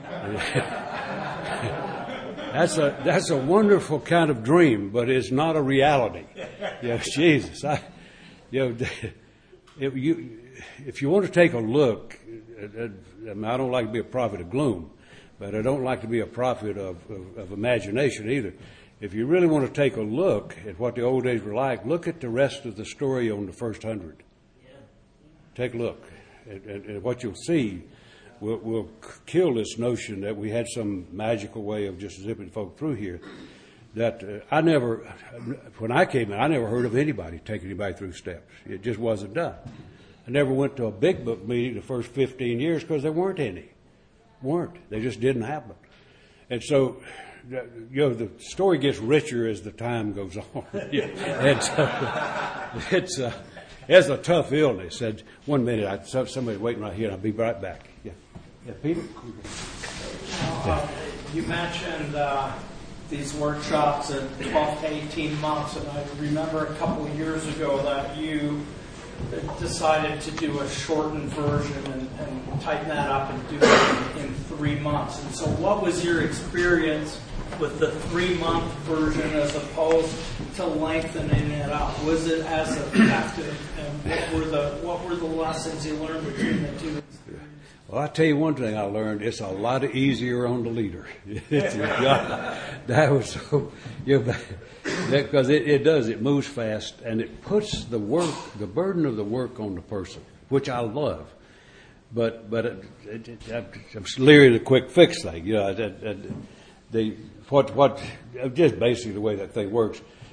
that's a that's a wonderful kind of dream, but it's not a reality. You know, Jesus, I, you know, if you if you want to take a look. I, mean, I don't like to be a prophet of gloom, but I don't like to be a prophet of, of, of imagination either. If you really want to take a look at what the old days were like, look at the rest of the story on the first hundred. Yeah. Take a look. And, and, and what you'll see will, will kill this notion that we had some magical way of just zipping folk through here. That uh, I never, when I came in, I never heard of anybody taking anybody through steps. It just wasn't done. I never went to a big book meeting the first fifteen years because there weren't any. Weren't. They just didn't happen. And so, you know, the story gets richer as the time goes on. And so, it's, uh, it's a tough illness. And one minute, I, somebody's waiting right here, and I'll be right back. Yeah. Yeah, Peter? Uh, you mentioned uh, these workshops at twelve to eighteen months, and I remember a couple of years ago that you decided to do a shortened version and, and tighten that up and do it in, in three months. And so what was your experience with the three-month version as opposed to lengthening it up? Was it as effective? And what were the what were the lessons you learned between the two? Well, I tell you one thing I learned, it's a lot easier on the leader. That was so, you know, because it, it does, it moves fast, and it puts the work, the burden of the work on the person, which I love. But but it, it, it, I'm leery of the quick fix thing. You know, it, it, the what what just basically the way that thing works.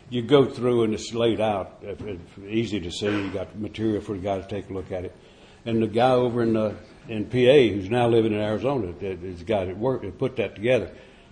you go through and it's laid out, if it's easy to see. You got material for the guy to take a look at it. And the guy over in uh, in P A, who's now living in Arizona, is the guy that worked that put that together.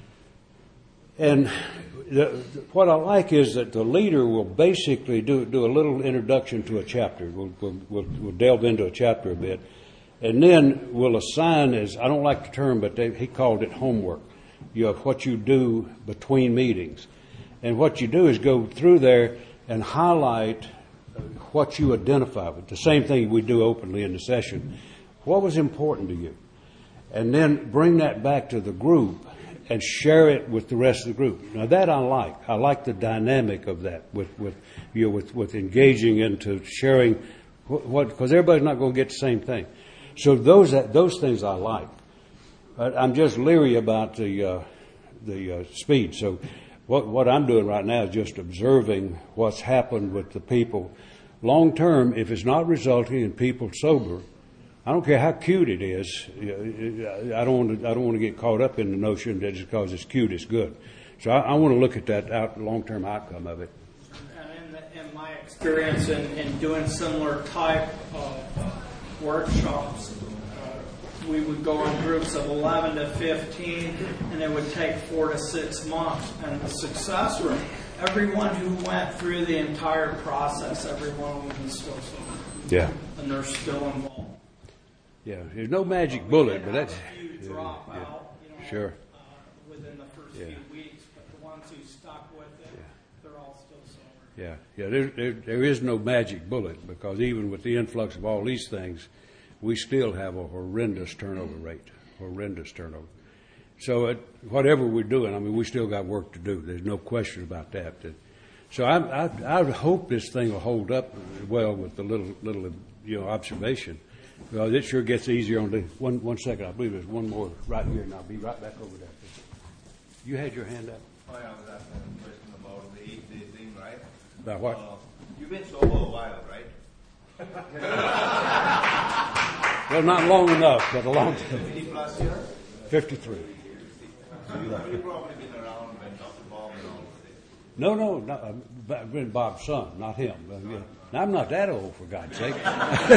And the, what I like is that the leader will basically do do a little introduction to a chapter. We'll, we'll, we'll, we'll delve into a chapter a bit. And then we'll assign, as I don't like the term, but they, he called it homework. You have what you do between meetings. And what you do is go through there and highlight what you identify with. The same thing we do openly in the session. What was important to you? And then bring that back to the group and share it with the rest of the group. Now that I like. I like the dynamic of that with, with you know, with, with engaging into sharing what, because everybody's not going to get the same thing. So those those things I like. I'm just leery about the uh, the uh, speed. So what what I'm doing right now is just observing what's happened with the people. Long term, if it's not resulting in people sober, I don't care how cute it is. I don't want to, I don't want to get caught up in the notion that just because it's cute, it's good. So I, I want to look at that out, long-term outcome of it. And in, the, in my experience in, in doing similar type of workshops, uh, we would go in groups of eleven to fifteen, and it would take four to six months. And the success rate, everyone who went through the entire process, everyone of them is still sober. Yeah. And they're still involved. Yeah, there's no magic bullet, but that's few drop yeah, out, you know, sure. uh, within the first Yeah. few weeks, but the ones who stuck with it, Yeah. they're all still sober. Yeah, yeah. There, there, there is no magic bullet because even with the influx of all these things, we still have a horrendous turnover rate. Horrendous turnover. So it, whatever we're doing, I mean, we still got work to do. There's no question about that. So I, I, I hope this thing will hold up well with the little, little, you know, observation. Well, it sure gets easier on the one. One second, I believe there's one more right here, and I'll be right back over there. You had your hand up. Oh, yeah, I was asking a question about the eight-day thing, right? About what? Uh, you've been sober a while, right? Well, not long enough, but a long time. fifty plus years? Fifty-three. So you've probably been around when Doctor Bob and all of this. No, no, not, uh, been Bob's son, not him. Uh, yeah. Now, I'm not that old, for God's sake. what,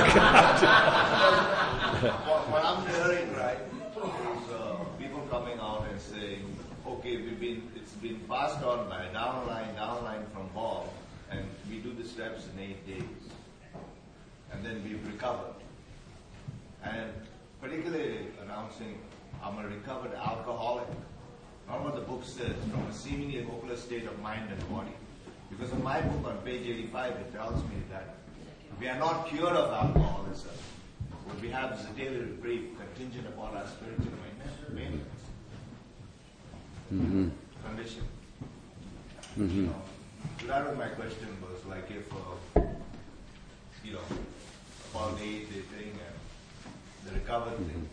what I'm hearing, right, is uh, people coming out and saying, okay, we've been, it's been passed on by downline, downline from Bob, and we do the steps in eight days. And then we've recovered. And particularly announcing, I'm a recovered alcoholic. Not what the book says, from a seemingly hopeless state of mind and body. Because in my book on page eighty-five, it tells me that we are not cured of alcoholism. What we have is a daily reprieve contingent upon our spiritual maintenance. Mm-hmm. Condition. Mm-hmm. You know, so that was my question, was like if, uh, you know, about the eight-day thing and the recovered Mm-hmm. thing.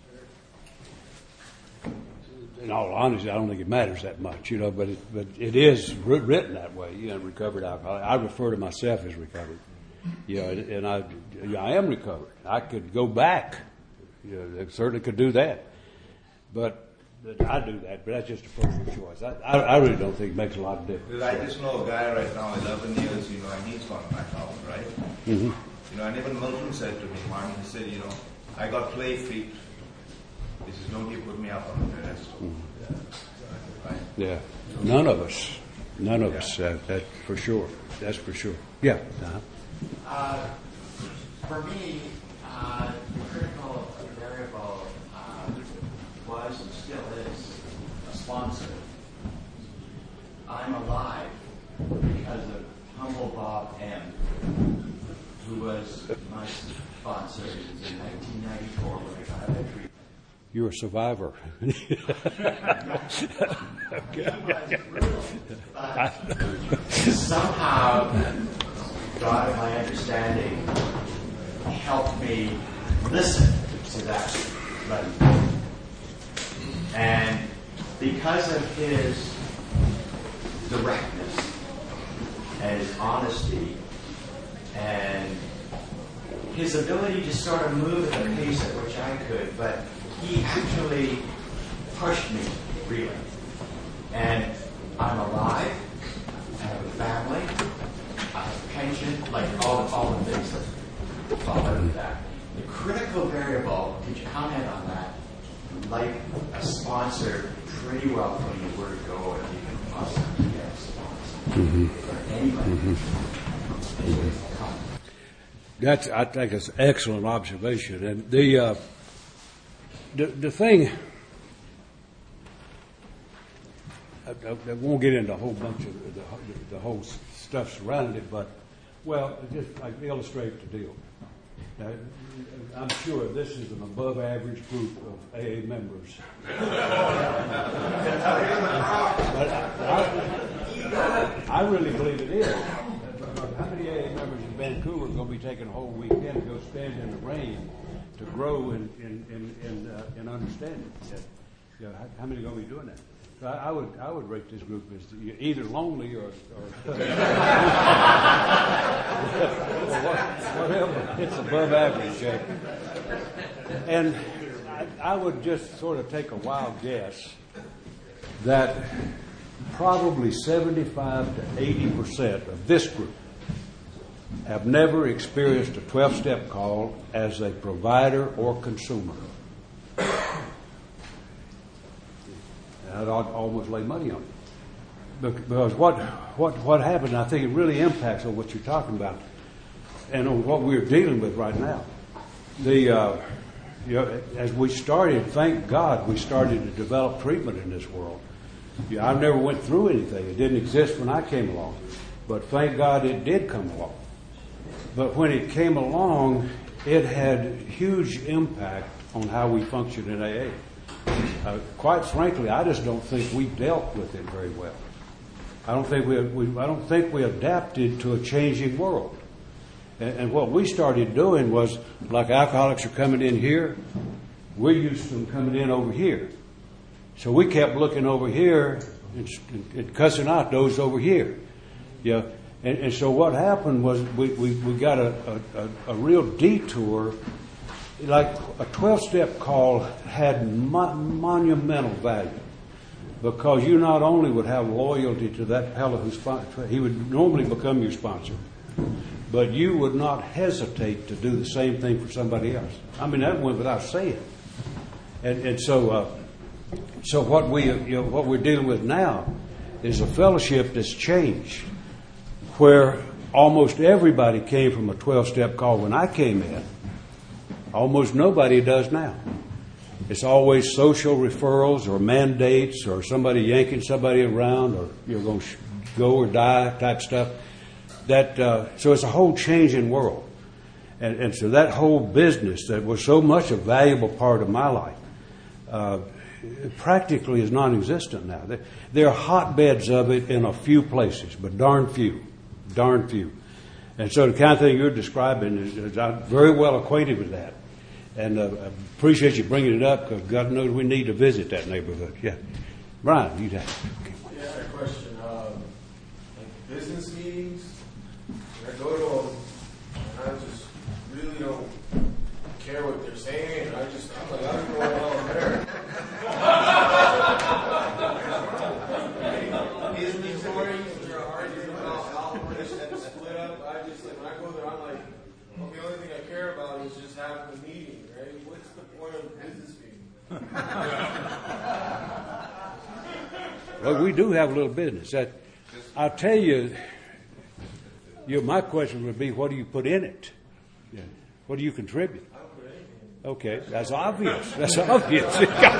In all honesty, I don't think it matters that much, you know, but it, but it is written that way, you know, recovered alcoholic. I refer to myself as recovered, you know, and I, I am recovered. I could go back, you know, I certainly could do that, but, but I do that, but that's just a personal choice. I, I, I really don't think it makes a lot of difference. Because I just know a guy right now, eleven years, you know, and he's gone back out, right? Mm-hmm. You know, and even Milton said to me, Martin, he said, you know, I got clay feet. This is nobody put me up on the pedestal. Mm-hmm. Right? Yeah. None of us. None of yeah. us. Uh, that for sure. That's for sure. Yeah. Uh-huh. Uh, for me, uh, the critical variable uh, was and still is a sponsor. I'm alive because of humble Bob M., who was my sponsor in nineteen ninety-four when I got out of treatment. You're a survivor. Somehow, God, in my understanding, helped me listen to that letter. And because of his directness and his honesty and his ability to sort of move at the pace at which I could, but he actually pushed me, really. And I'm alive, I have a family. all, could you comment on that? Like a sponsor, pretty well putting the word go if you can possibly get a sponsor. Mm-hmm. For anybody. Mm-hmm. That's, I think, it's an excellent observation. And the uh, the, the thing, I, I, I won't get into a whole bunch of the, the whole stuff surrounding it, but well, just like illustrate the deal. Now, I'm sure this is an above-average group of A A members. But I, I, I really believe it is. How many A A members in Vancouver are going to be taking a whole weekend to go stand in the rain to grow in in in, in, uh, in understanding? That, you know, how, how many are going to be doing that? So I, I would I would rate this group as either lonely or, or whatever. It's above average, Jack. And I, I would just sort of take a wild guess that probably seventy-five to eighty percent of this group have never experienced a twelve-step call as a provider or consumer. I'd almost lay money on it. Because what, what, what happened, I think it really impacts on what you're talking about and on what we're dealing with right now. The, uh, you know, as we started, thank God we started to develop treatment in this world. Yeah, I never went through anything. It didn't exist when I came along. But thank God it did come along. But when it came along, it had huge impact on how we function in A A. Uh, quite frankly, I just don't think we dealt with it very well. I don't think we, we I don't think we adapted to a changing world. And, and what we started doing was, like alcoholics are coming in here, we're used to them coming in over here. So we kept looking over here and, and cussing out those over here. Yeah. And, and so what happened was we, we, we got a, a, a real detour. Like a twelve-step call had mo- monumental value because you not only would have loyalty to that fellow who sponsor, he would normally become your sponsor, but you would not hesitate to do the same thing for somebody else. I mean, that went without saying. And, and so, uh, so what we, you know, what we're dealing with now is a fellowship that's changed, where almost everybody came from a twelve-step call when I came in. Almost nobody does now. It's always social referrals or mandates or somebody yanking somebody around or you're going to sh- go or die type stuff. That uh, so it's a whole changing world, and, and so that whole business that was so much a valuable part of my life uh, practically is non-existent now. There, there are hotbeds of it in a few places, but darn few, darn few. And so the kind of thing you're describing is, is I'm very well acquainted with that. And uh, I appreciate you bringing it up because God knows we need to visit that neighborhood. Yeah. Brian, you'd have okay. Yeah, I had a question. Um, like business meetings, when I go to them, and I just really don't care what they're saying, and I just, I'm like, I don't know what all I'm there. Business stories are arguing about operation and split up. I just, like, when I go there, I'm like, well, the only thing I care about is just having the meeting, right? What's the point of the business meeting? Well, we do have a little business. That, I'll tell you, you know, my question would be, what do you put in it? Yeah. What do you contribute? Okay, that's obvious. That's obvious.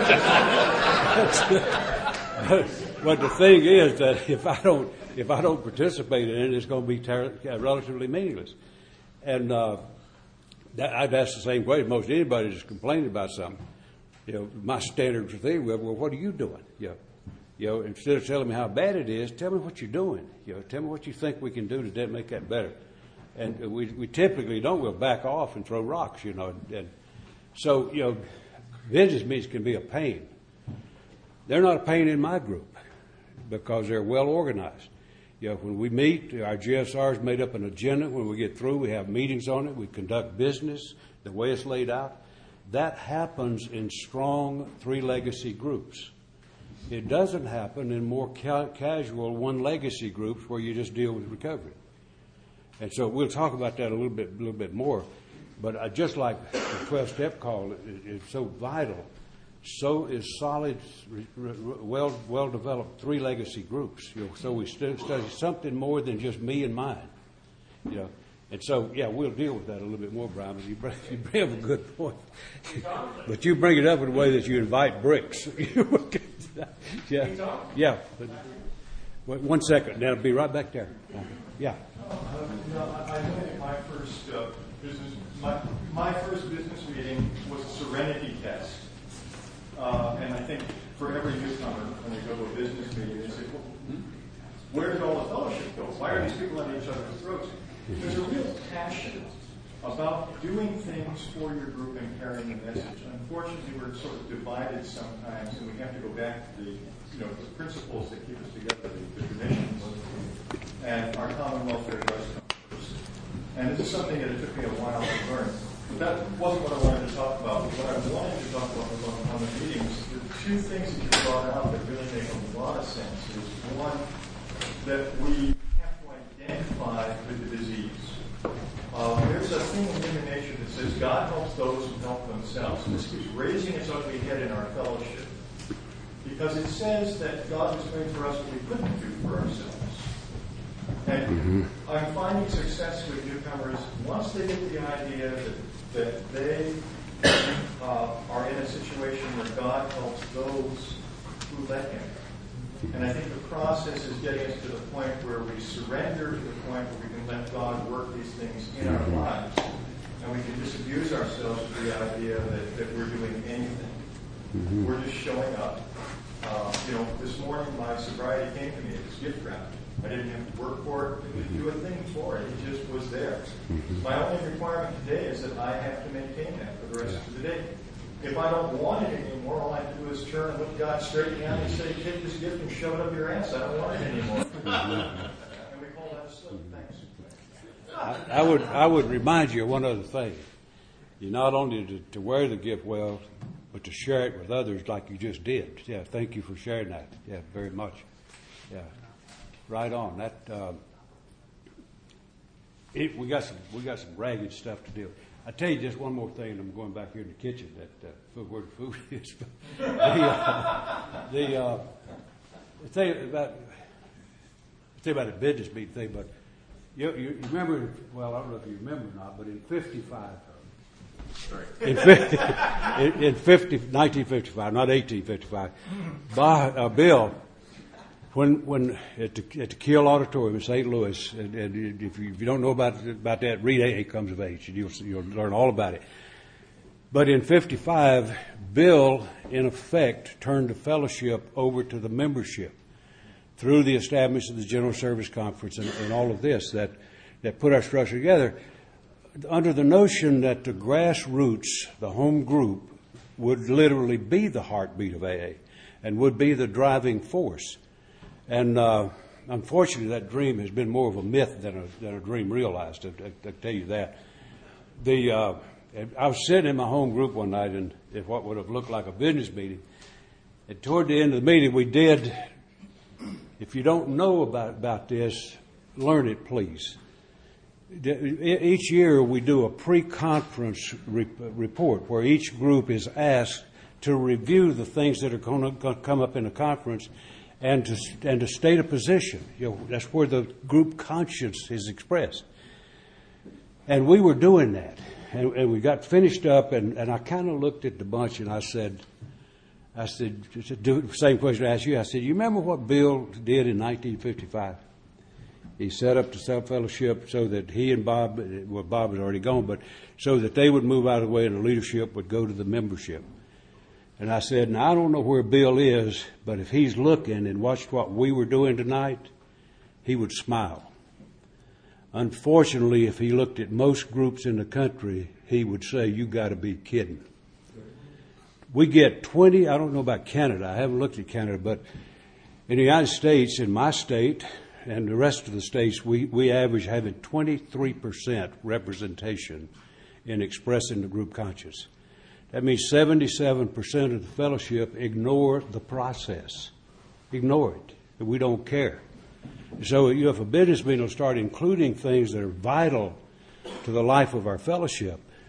But the thing is that if I don't, if I don't participate in it, it's going to be ter- relatively meaningless. And uh, that, I've asked the same question. Most anybody that's complaining about something, you know, my standard for thing, well, well, what are you doing? You know, you know, instead of telling me how bad it is, tell me what you're doing. You know, tell me what you think we can do to make that better. And we we typically don't. We'll back off and throw rocks. You know, and so you know, business meetings can be a pain. They're not a pain in my group because they're well organized. You know, when we meet, our G S R's made up an agenda. When we get through, we have meetings on it. We conduct business the way it's laid out. That happens in strong three legacy groups. It doesn't happen in more ca- casual one legacy groups where you just deal with recovery. And so we'll talk about that a little bit, a little bit more. But uh, just like the twelve-step call is so vital, so is solid, re, re, well well developed three legacy groups. You know, so we stu- study something more than just me and mine. You know, and so yeah, we'll deal with that a little bit more, Brian. But you bring, you bring up a good point. But you bring it up in a way that you invite bricks. yeah, yeah. But, wait, one second. Now, I'll be right back there. Yeah. Uh, you know, I I think my first uh, business, my my first business meeting was a serenity test, uh, and I think for every newcomer, when they go to a business meeting, they say, well, "Where did all the fellowship go? Why are these people on each other's throats?" There's a real passion about doing things for your group and carrying the message. Unfortunately, we're sort of divided sometimes, and we have to go back to the, you know, the principles that keep us together, the, the traditions, and our common welfare does come first. And this is something that it took me a while to learn. But that wasn't what I wanted to talk about. What I wanted to talk about was on, on the meetings. The two things that you brought out that really make a lot of sense is, one, that we have to identify with the disease. Uh, there's a thing in human nature that says God helps those who help themselves. And this keeps raising its ugly head in our fellowship because it says that God was doing for us what we couldn't do for ourselves. And mm-hmm. I'm finding success with newcomers once they get the idea that, that they uh, are in a situation where God helps those who let Him. And I think the process is getting us to the point where we surrender to the point where we can let God work these things in our lives. And we can disabuse ourselves of the idea that, that we're doing anything. Mm-hmm. We're just showing up. Uh, you know, this morning my sobriety came to me. It was gift wrapped. I didn't have to work for it. Didn't do a thing for it. It just was there. Mm-hmm. My only requirement today is that I have to maintain that for the rest yeah. of the day. If I don't want it anymore, all I have to do is turn and look God straight down and say, take this gift and shove it up your ass. I don't want it anymore. And we call that a slip. Thanks. I, I would I would remind you of one other thing. You not only to, to wear the gift well, but to share it with others like you just did. Yeah, thank you for sharing that. Yeah, very much. Yeah, right on. That uh, it, we got some we got some ragged stuff to deal with. I tell you just one more thing, and I'm going back here in the kitchen. That uh, food, where the food is. the uh, the uh, the thing about the thing about the business meeting thing, but you, you, you remember? Well, I don't know if you remember or not, but in fifty-five, sorry, in, fifty, in, in fifty, nineteen fifty-five, not eighteen fifty-five, by uh, Bill. When when at the, at the Kiel Auditorium in Saint Louis, and, and if, you, if you don't know about about that, read A A Comes of Age, and you'll you'll learn all about it. But in fifty-five, Bill, in effect, turned the fellowship over to the membership through the establishment of the General Service Conference and, and all of this that that put our structure together, under the notion that the grassroots, the home group, would literally be the heartbeat of A A and would be the driving force. And uh, unfortunately, that dream has been more of a myth than a, than a dream realized. I, I, I tell you that. The uh, I was sitting in my home group one night, and at what would have looked like a business meeting. And toward the end of the meeting, we did. If you don't know about about this, learn it, please. Each year, we do a pre-conference re- report where each group is asked to review the things that are going to come up in the conference. And to and to state a position, you know, that's where the group conscience is expressed. And we were doing that, and, and we got finished up, and, and I kind of looked at the bunch, and I said, I said, do the same question I asked you. I said, you remember what Bill did in nineteen fifty-five? He set up the self-fellowship so that he and Bob, well, Bob was already gone, but so that they would move out of the way and the leadership would go to the membership. And I said, now, I don't know where Bill is, but if he's looking and watched what we were doing tonight, he would smile. Unfortunately, if he looked at most groups in the country, he would say, you got to be kidding. We get twenty, I don't know about Canada, I haven't looked at Canada, but in the United States, in my state, and the rest of the states, we, we average having twenty-three percent representation in expressing the group conscience. That means seventy-seven percent of the fellowship ignore the process. Ignore it. We don't care. So you if a business meeting will start including things that are vital to the life of our fellowship,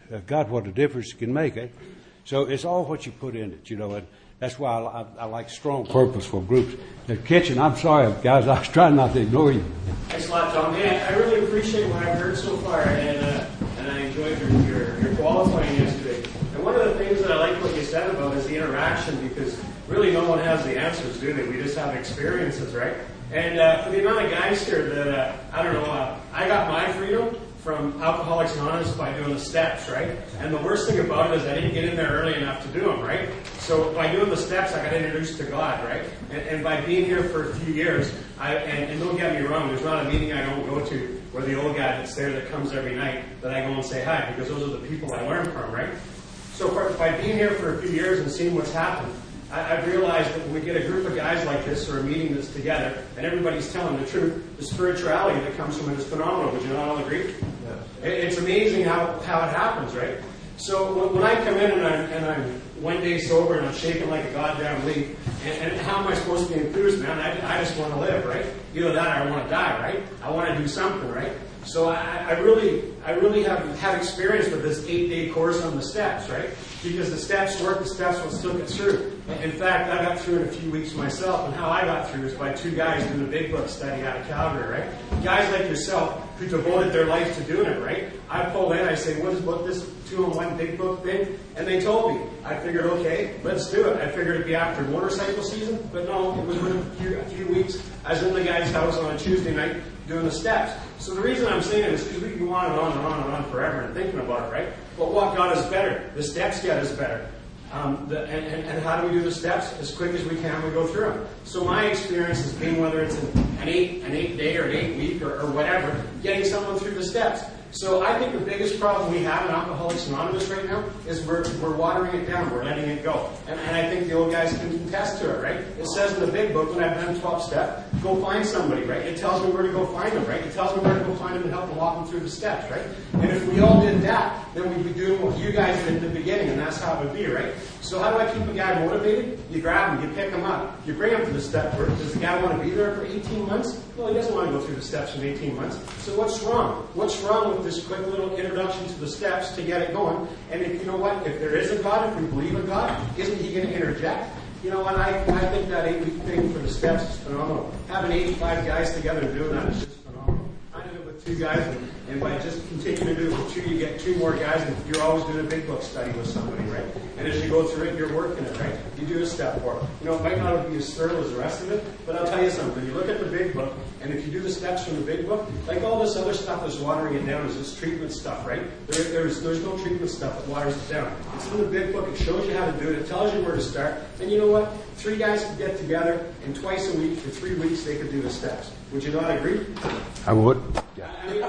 uh, God, what a difference it can make. Eh? So it's all what you put in it, you know, and that's why I, I, I like strong, purposeful groups. The kitchen, I'm sorry, guys, I was trying not to ignore you. Thanks a lot, Tom. Yeah, I really appreciate what I've heard so far, and uh, and I enjoyed your, your, your qualifying yesterday. And one of the things that I like what you said about is the interaction, because really no one has the answers, do they? We just have experiences, right? And uh, for the amount of guys here that, uh, I don't know, uh, I got my freedom from Alcoholics Anonymous by doing the steps, right? And the worst thing about it is I didn't get in there early enough to do them, right? So by doing the steps, I got introduced to God, right? And, and by being here for a few years, I, and, and don't get me wrong, there's not a meeting I don't go to where the old guy that's there that comes every night that I go and say hi, because those are the people I learn from, right? So for, by being here for a few years and seeing what's happened, I, I've realized that when we get a group of guys like this or a meeting that's together and everybody's telling the truth, the spirituality that comes from it is phenomenal. Would you not all agree? Yeah. It, it's amazing how, how it happens, right? So when, when I come in and I'm, and I'm one day sober and I'm shaking like a goddamn leaf, and, and how am I supposed to be enthused, man? I, I just want to live, right? Either that or I want to die, right? I want to do something, right? So I, I really, I really have had experience with this eight-day course on the steps, right? Because the steps work, the steps will still get through. In fact, I got through in a few weeks myself, and how I got through is by two guys doing a big book study out of Calgary, right? Guys like yourself who devoted their life to doing it, right? I pulled in, I say, what is what this two-in-one big book thing? And they told me. I figured, okay, let's do it. I figured it'd be after motorcycle season, but no, it was within a few, a few weeks. I was in the guy's house on a Tuesday night doing the steps. So the reason I'm saying it is because we can go on and on and on and on forever and thinking about it, right? But what got us better? The steps get us better. Um, the, and, and, and how do we do the steps? As quick as we can, we go through them. So my experience has been, whether it's an, an eight, an eight day or an eight week or, or whatever, getting someone through the steps. So I think the biggest problem we have in Alcoholics Anonymous right now is we're, we're watering it down, we're letting it go. And, and I think the old guys can contest to it, right? It says in the big book, when I've done twelve step, go find somebody, right? It tells me where to go find them, right? It tells me where to go find them and help them walk them through the steps, right? And if we all did that, then we'd be doing what you guys did at the beginning, and that's how it would be, right? So how do I keep a guy motivated? You grab him, you pick him up, you bring him to the step work. Does the guy want to be there for eighteen months? Well, he doesn't want to go through the steps in eighteen months. So what's wrong? What's wrong with this quick little introduction to the steps to get it going? And if you know what, if there is a God, if we believe in God, isn't he going to interject? You know what, I, I think that eight-week thing for the steps is phenomenal. Having eighty-five guys together and doing that is just phenomenal. I did it with two guys, and, and by just continuing to do it with two, you get two more guys, and you're always doing a big book study with somebody, right? And as you go through it, you're working it, right? You do a step for it. You know, it might not be as thorough as the rest of it, but I'll tell you something. You look at the big book, and if you do the steps from the big book, like all this other stuff that's watering it down is this treatment stuff, right? There, there's, there's no treatment stuff that waters it down. It's in the big book. It shows you how to do it. It tells you where to start. And you know what? Three guys could get together, and twice a week for three weeks they could do the steps. Would you not agree? I would. Yeah.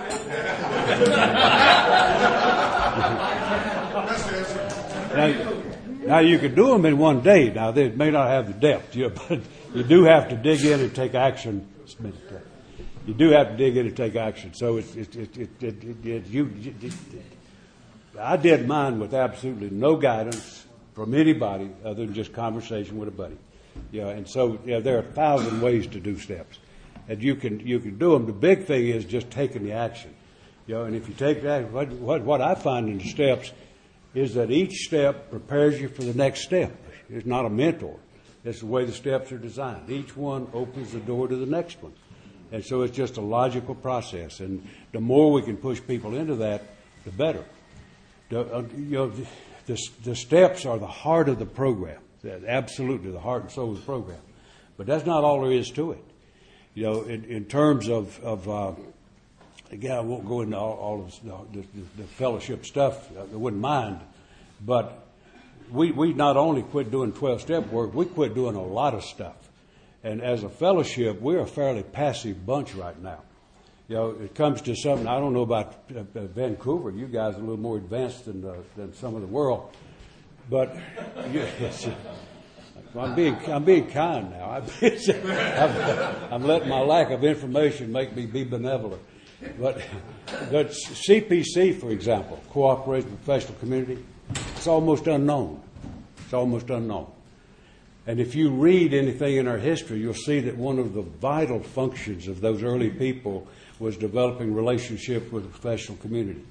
now, now you could do them in one day. Now they may not have the depth, you know, but you do have to dig in and take action. You do have to dig in and take action. So it, it, it, it, it, it, it you. It, it, I did mine with absolutely no guidance from anybody other than just conversation with a buddy. You know, and so you know, there are a thousand ways to do steps, and you can you can do them. The big thing is just taking the action. You know, and if you take that, what what, what I find in the steps is that each step prepares you for the next step. It's not a mentor. It's the way the steps are designed. Each one opens the door to the next one, and so it's just a logical process. And the more we can push people into that, the better. The, uh, you know. The, The, the steps are the heart of the program. They're absolutely the heart and soul of the program. But that's not all there is to it. You know, in, in terms of, of uh, again, I won't go into all, all of the, the, the fellowship stuff. I wouldn't mind. But we, we not only quit doing twelve-step work, we quit doing a lot of stuff. And as a fellowship, we're a fairly passive bunch right now. You know, it comes to something, I don't know about uh, uh, Vancouver. You guys are a little more advanced than uh, than some of the world. But you, I'm being I'm being kind now. I'm, I'm, I'm letting my lack of information make me be benevolent. But, but C P C, for example, Cooperative Professional Community, it's almost unknown. It's almost unknown. And if you read anything in our history, you'll see that one of the vital functions of those early people was developing relationships with the professional community.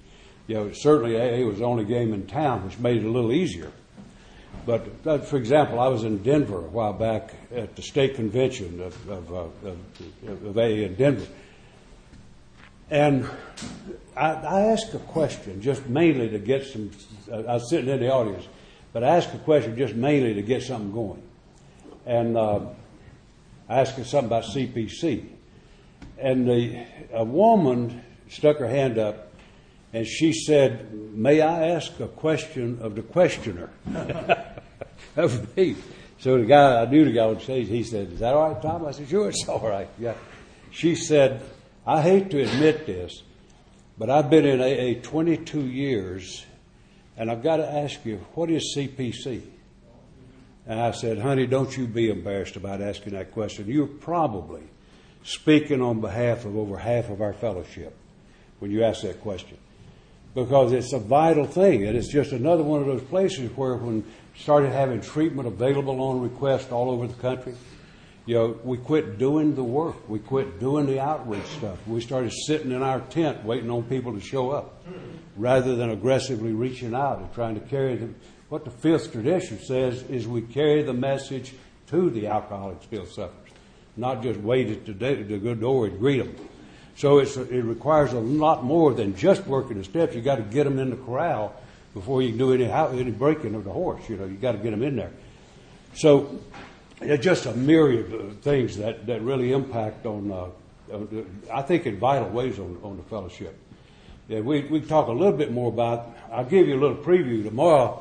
You know, certainly A A was the only game in town, which made it a little easier. But, uh, for example, I was in Denver a while back at the state convention of, of, uh, of, of A A in Denver. And I, I asked a question just mainly to get some, uh, I was sitting in the audience, but I asked a question just mainly to get something going. And uh, I asked her something about C P C. And the, a woman stuck her hand up and she said, "May I ask a question of the questioner?" Of me. So the guy, I knew the guy would say, he said, "Is that all right, Tom?" I said, "Sure, it's all right." Yeah. She said, "I hate to admit this, but I've been in A A twenty-two years, and I've got to ask you, what is C P C?" And I said, "Honey, don't you be embarrassed about asking that question. You're probably speaking on behalf of over half of our fellowship when you ask that question. Because it's a vital thing, and it's just another one of those places where when we started having treatment available on request all over the country, you know, we quit doing the work. We quit doing the outreach stuff. We started sitting in our tent waiting on people to show up rather than aggressively reaching out and trying to carry them. What the fifth tradition says is we carry the message to the alcoholic still suffers, not just wait at the, day, the good door and greet them. So it's, it requires a lot more than just working the steps. You got to get them in the corral before you can do any, any breaking of the horse. You know, you got to get them in there. So it's just a myriad of things that, that really impact on, uh, uh, I think, in vital ways on, on the fellowship. Yeah, we we talk a little bit more about. I'll give you a little preview tomorrow.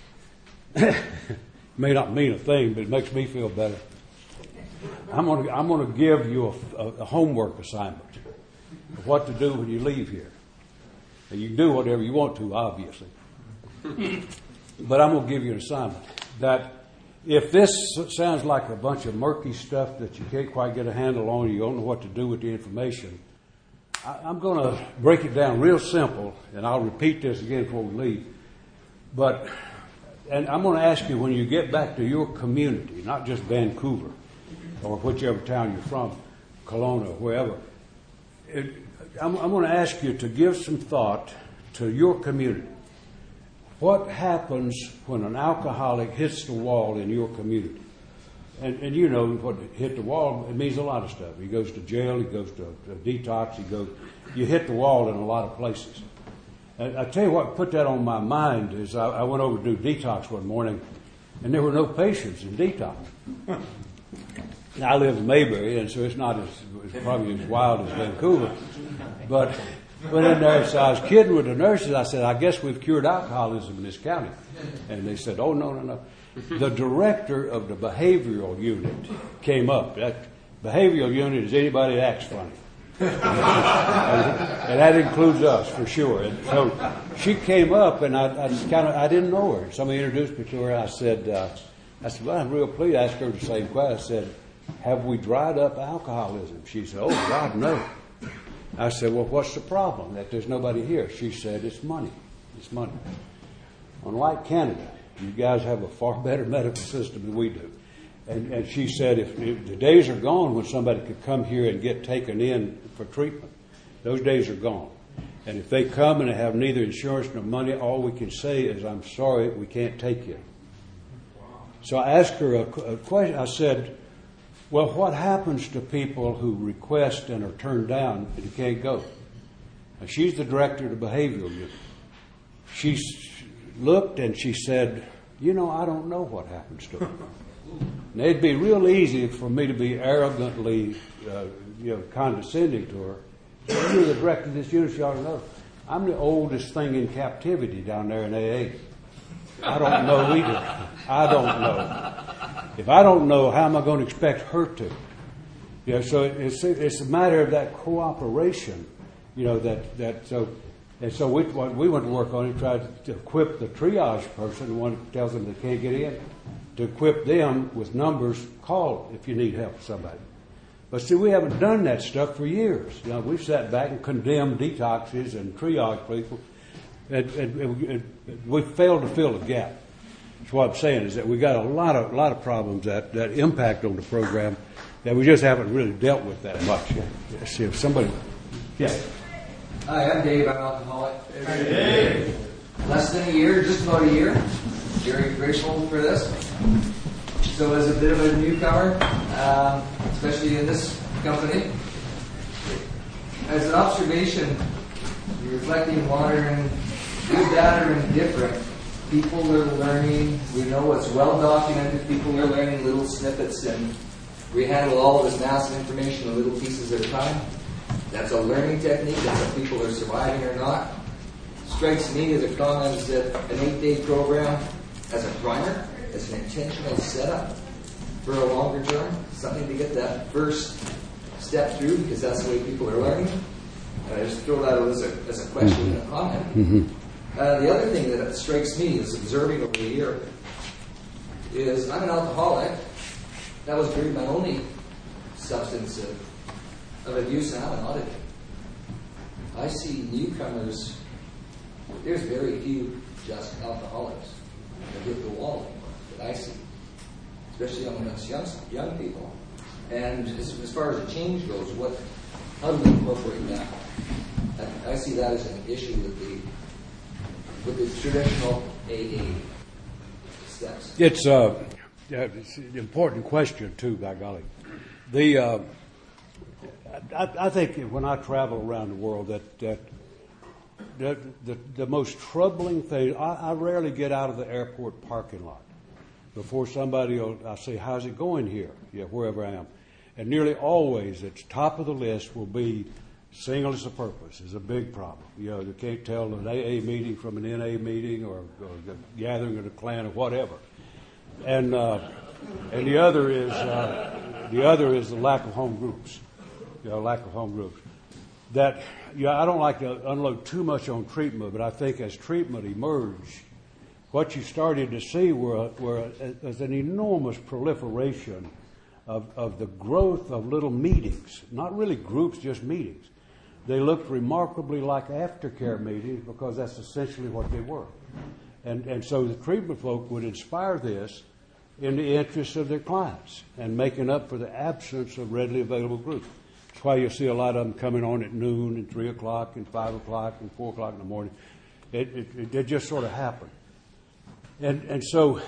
May not mean a thing, but it makes me feel better. I'm going to I'm going to give you a, a, a homework assignment of what to do when you leave here. And you can do whatever you want to, obviously. But I'm going to give you an assignment that if this sounds like a bunch of murky stuff that you can't quite get a handle on, you don't know what to do with the information, I, I'm going to break it down real simple, and I'll repeat this again before we leave. But, and I'm going to ask you when you get back to your community, not just Vancouver or whichever town you're from, Kelowna, wherever, it, I'm, I'm going to ask you to give some thought to your community. What happens when an alcoholic hits the wall in your community? And, and you know what hit the wall, it means a lot of stuff. He goes to jail, he goes to a detox, he goes, you hit the wall in a lot of places. And I tell you what put that on my mind is I, I went over to do detox one morning, and there were no patients in detox. Now, I live in Mayberry, and so it's not as, it's probably as wild as Vancouver. But went in there, so I was kidding with the nurses. I said, "I guess we've cured alcoholism in this county." And they said, "Oh, no, no, no." The director of the behavioral unit came up. That behavioral unit is anybody that acts funny. And that includes us, for sure. And so she came up, and I, I just kind of, I didn't know her. Somebody introduced me to her. I said, uh, I said, "Well, I'm real pleased." I asked her the same question. I said, "Have we dried up alcoholism?" She said, "Oh, God, no." I said, "Well, what's the problem? That there's nobody here." She said, "It's money. It's money." Unlike Canada, you guys have a far better medical system than we do. And, and she said, if, if the days are gone when somebody could come here and get taken in for treatment, those days are gone. And if they come and they have neither insurance nor money, all we can say is, "I'm sorry, we can't take you." So I asked her a, a question. I said, "Well, what happens to people who request and are turned down and you can't go?" And she's the director of the behavioral unit. She looked and she said, "You know, I don't know what happens to them." And it'd be real easy for me to be arrogantly, uh, you know, condescending to her. So, "You're the director of this unit, you ought to know. I'm the oldest thing in captivity down there in A A. I don't know either. I don't know. If I don't know, how am I going to expect her to?" You know, so it's it's a matter of that cooperation. You know that that so and so we we went to work on it, tried to equip the triage person, the one that tells them they can't get in, to equip them with numbers. Call if you need help with somebody. But see, we haven't done that stuff for years. You know, we've sat back and condemned detoxes and triage people, and, and, and we failed to fill the gap. That's what I'm saying is that we got a lot of lot of problems that, that impact on the program that we just haven't really dealt with that much. Let's see if somebody, yeah. Hi, I'm Dave. I'm an alcoholic. Hey, Dave. Less than a year, just about a year. Very grateful for this. So as a bit of a newcomer, um, especially in this company, as an observation, reflecting, monitoring, good, bad, or indifferent, people are learning. We know it's well documented. People are learning little snippets, and we handle all of this massive information in little pieces at a time. That's a learning technique. That's how people are surviving or not. Strikes me as a comment that an eight-day program as a primer, as an intentional setup for a longer term, something to get that first step through, because that's the way people are learning. And I just throw that out as a, as a question and a comment. Mm-hmm. Uh, the other thing that strikes me as observing over the year is I'm an alcoholic. That was really my only substance of, of abuse, and I'm an auditor. I see newcomers, there's very few just alcoholics that hit the wall anymore that I see, especially among us young, young people. And as, as far as the change goes, what, how do we incorporate that? I, I see that as an issue with the with the traditional A A steps. It's, uh, yeah, it's an important question too, by golly. The uh, I, I think when I travel around the world, that that the the, the most troubling thing, I, I rarely get out of the airport parking lot before somebody will, I say, how's it going here? Yeah, wherever I am. And nearly always, it's top of the list will be singleness of purpose is a big problem. You know, you can't tell an A A meeting from an N A meeting or, or the gathering of the Klan or whatever. And uh, and the other is uh, the other is the lack of home groups. You know, lack of home groups. That yeah, I don't like to unload too much on treatment, but I think as treatment emerged, what you started to see were were a, as an enormous proliferation of of the growth of little meetings, not really groups, just meetings. They looked remarkably like aftercare meetings because that's essentially what they were. And and so the treatment folk would inspire this in the interests of their clients and making up for the absence of readily available groups. That's why you see a lot of them coming on at noon and three o'clock and five o'clock and four o'clock in the morning. It, it, it, it just sort of happened. And and so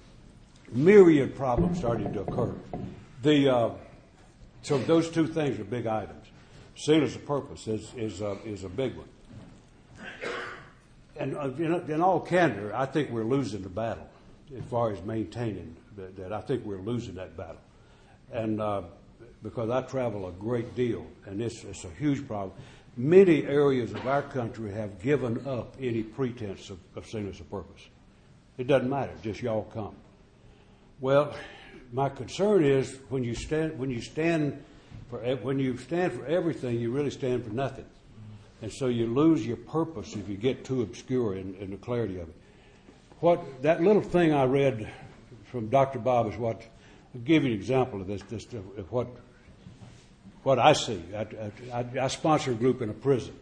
myriad problems started to occur. The uh, so those two things are big items. Singleness of purpose is is uh, is a big one. And uh, in, in all candor, I think we're losing the battle as far as maintaining that. that I think we're losing that battle, and uh, because I travel a great deal, and it's it's a huge problem. Many areas of our country have given up any pretense of, of singleness of purpose. It doesn't matter; just y'all come. Well, my concern is when you stand when you stand for when you stand for everything, you really stand for nothing, and so you lose your purpose if you get too obscure in, in the clarity of it. What that little thing I read from Doctor Bob is what. I'll give you an example of this. This of what what I see. I, I, I sponsor a group in a prison.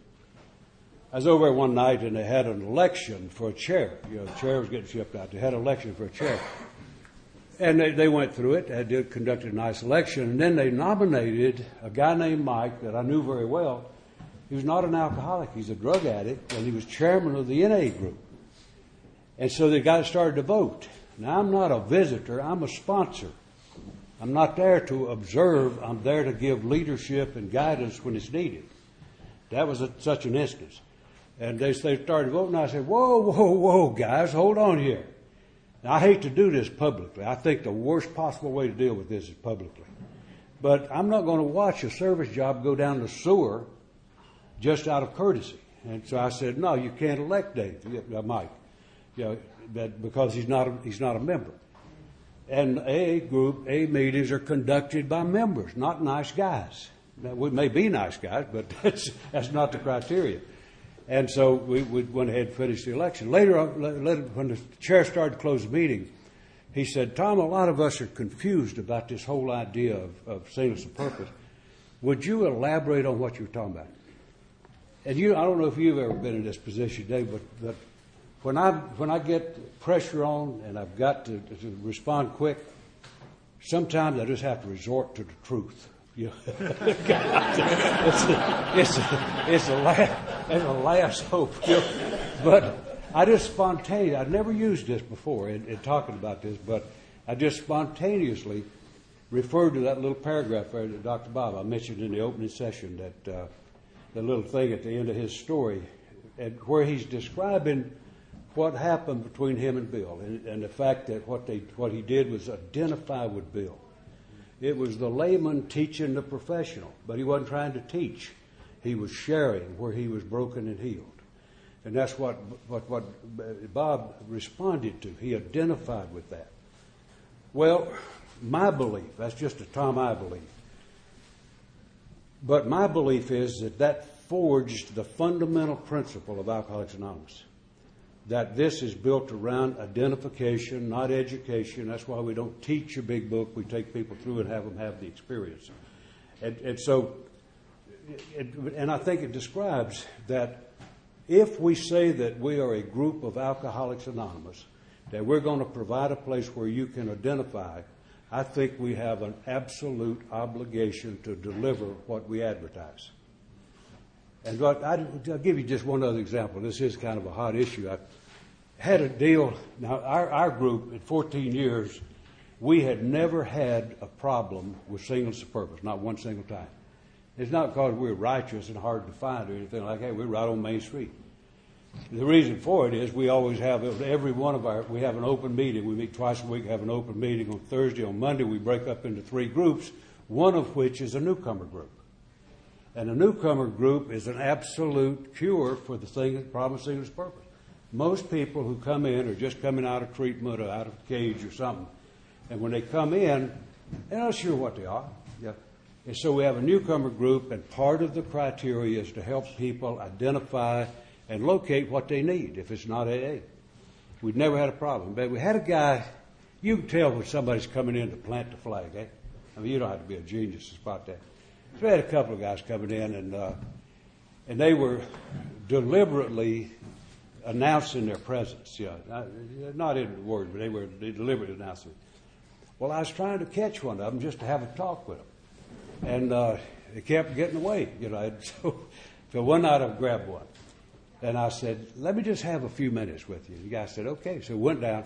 I was over there one night and they had an election for a chair. You know, the chair was getting shipped out. They had an election for a chair. And they, they went through it. They did conducted a nice election. And then they nominated a guy named Mike that I knew very well. He was not an alcoholic. He's a drug addict. And he was chairman of the N A group. And so the guys started to vote. Now, I'm not a visitor. I'm a sponsor. I'm not there to observe. I'm there to give leadership and guidance when it's needed. That was a, such an instance. And they, they started voting. I said, whoa, whoa, whoa, guys, hold on here. Now, I hate to do this publicly. I think the worst possible way to deal with this is publicly. But I'm not going to watch a service job go down the sewer just out of courtesy. And so I said, no, you can't elect Dave, uh, Mike, you know, that because he's not a, he's not a member. And A group, A meetings are conducted by members, not nice guys. Now, we may be nice guys, but that's, that's not the criteria. And so we, we went ahead and finished the election. Later on, when the chair started to close the meeting, he said, Tom, a lot of us are confused about this whole idea of, of singleness of purpose. Would you elaborate on what you were talking about? And you, I don't know if you've ever been in this position, Dave, but, but when I when I get pressure on and I've got to, to respond quick, sometimes I just have to resort to the truth. You know? it's, a, it's, a, it's, a last, as a last hope. You know. But I just spontaneously, I'd never used this before in, in talking about this, but I just spontaneously referred to that little paragraph there that Doctor Bob I mentioned in the opening session, that uh, the little thing at the end of his story, and where he's describing what happened between him and Bill, and, and the fact that what they what he did was identify with Bill. It was the layman teaching the professional, but he wasn't trying to teach. He was sharing where he was broken and healed. And that's what, what, what Bob responded to. He identified with that. Well, my belief, that's just a Tom I belief, but my belief is that that forged the fundamental principle of Alcoholics Anonymous, that this is built around identification, not education. That's why we don't teach a big book. We take people through and have them have the experience. And, and so, it, and I think it describes that if we say that we are a group of Alcoholics Anonymous, that we're going to provide a place where you can identify, I think we have an absolute obligation to deliver what we advertise. And what I, I'll give you just one other example. This is kind of a hot issue. I had a deal. Now, our, our group, in fourteen years, we had never had a problem with singles to purpose, not one single time. It's not because we're righteous and hard to find or anything like that. We're right on Main Street. The reason for it is we always have, every one of our, we have an open meeting. We meet twice a week, have an open meeting on Thursday. On Monday, we break up into three groups, one of which is a newcomer group. And a newcomer group is an absolute cure for the thing, problem of singles purpose. Most people who come in are just coming out of treatment or out of a cage or something. And when they come in, they're not sure what they are. Yeah. And so we have a newcomer group, and part of the criteria is to help people identify and locate what they need if it's not A A. We've never had a problem. But we had a guy, you can tell when somebody's coming in to plant the flag, eh? I mean, you don't have to be a genius to spot that. So we had a couple of guys coming in, and uh, and they were deliberately announcing their presence. Yeah, not, not in words, but they were deliberately announcing. Well, I was trying to catch one of them just to have a talk with them, and uh, they kept getting away. You know, and so, so one night I grabbed one, and I said, "Let me just have a few minutes with you." The guy said, "Okay." So we went down,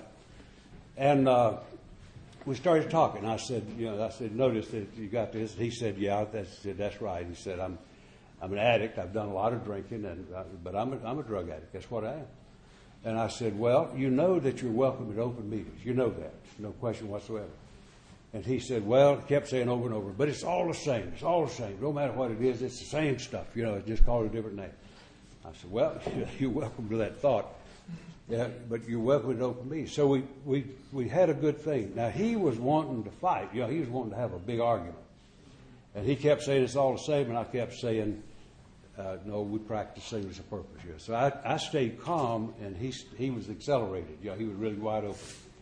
and uh, we started talking. I said, "You know," I said, "Notice that you got this." He said, "Yeah, that's that's right." He said, "I'm I'm an addict. I've done a lot of drinking, and uh, but I'm a, I'm a drug addict. That's what I am." And I said, "Well, you know that you're welcome at open meetings. You know that, no question whatsoever." And he said, "Well," he kept saying over and over, "but it's all the same. It's all the same. No matter what it is, it's the same stuff. You know, it's just called a different name." I said, "Well, you're welcome to that thought. Yeah, but you're welcome to open meetings." So we, we, we had a good thing. Now, he was wanting to fight. You know, he was wanting to have a big argument. And he kept saying it's all the same, and I kept saying, uh, no, we practice singles of purpose. Yeah. So I, I stayed calm, and he he was accelerated. You know, he was really wide open.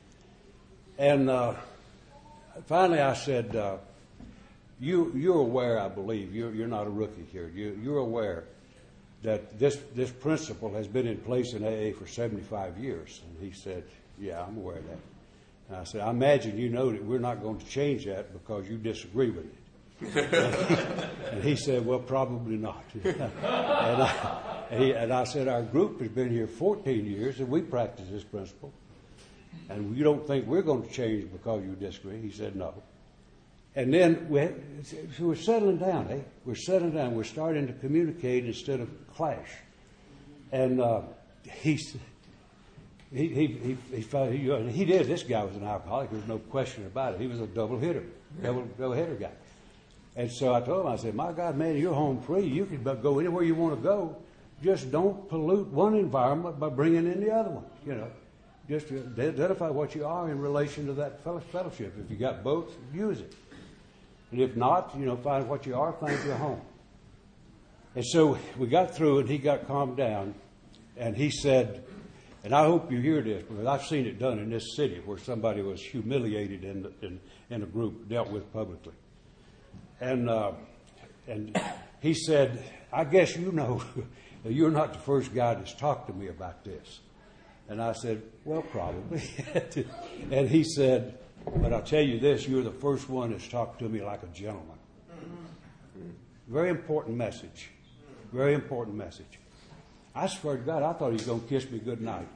And uh, finally I said, uh, you, you're aware, I believe, you're, you're not a rookie here. You, you're aware that this this principle has been in place in A A for seventy-five years. And he said, "Yeah, I'm aware of that." And I said, "I imagine you know that we're not going to change that because you disagree with it." And he said, "Well, probably not." and, I, and, he, and I said, "Our group has been here fourteen years and we practice this principle. And you don't think we're going to change because you disagree?" He said, "No." And then we, so we're settling down, eh? We're settling down. We're starting to communicate instead of clash. And uh, he, he, he, he, he, he, he did. This guy was an alcoholic. There's no question about it. He was a double hitter, double, double hitter guy. And so I told him, I said, "My God, man, you're home free. You can go anywhere you want to go. Just don't pollute one environment by bringing in the other one. You know, just identify what you are in relation to that fellowship. If you got both, use it. And if not, you know, find what you are, find your home." And so we got through, and he got calmed down, and he said, and I hope you hear this, because I've seen it done in this city where somebody was humiliated in, in, in a group, dealt with publicly. And uh, and he said, "I guess you know that you're not the first guy that's talked to me about this." And I said, "Well, probably." And he said, "But I'll tell you this, you're the first one that's talked to me like a gentleman." Very important message. Very important message. I swear to God, I thought he was going to kiss me good night.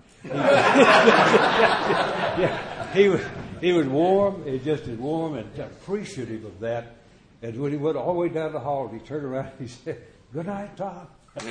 yeah, he was he was warm. He just as warm and appreciative of that. And when he went all the way down the hall, he turned around and he said, "Good night, Tom."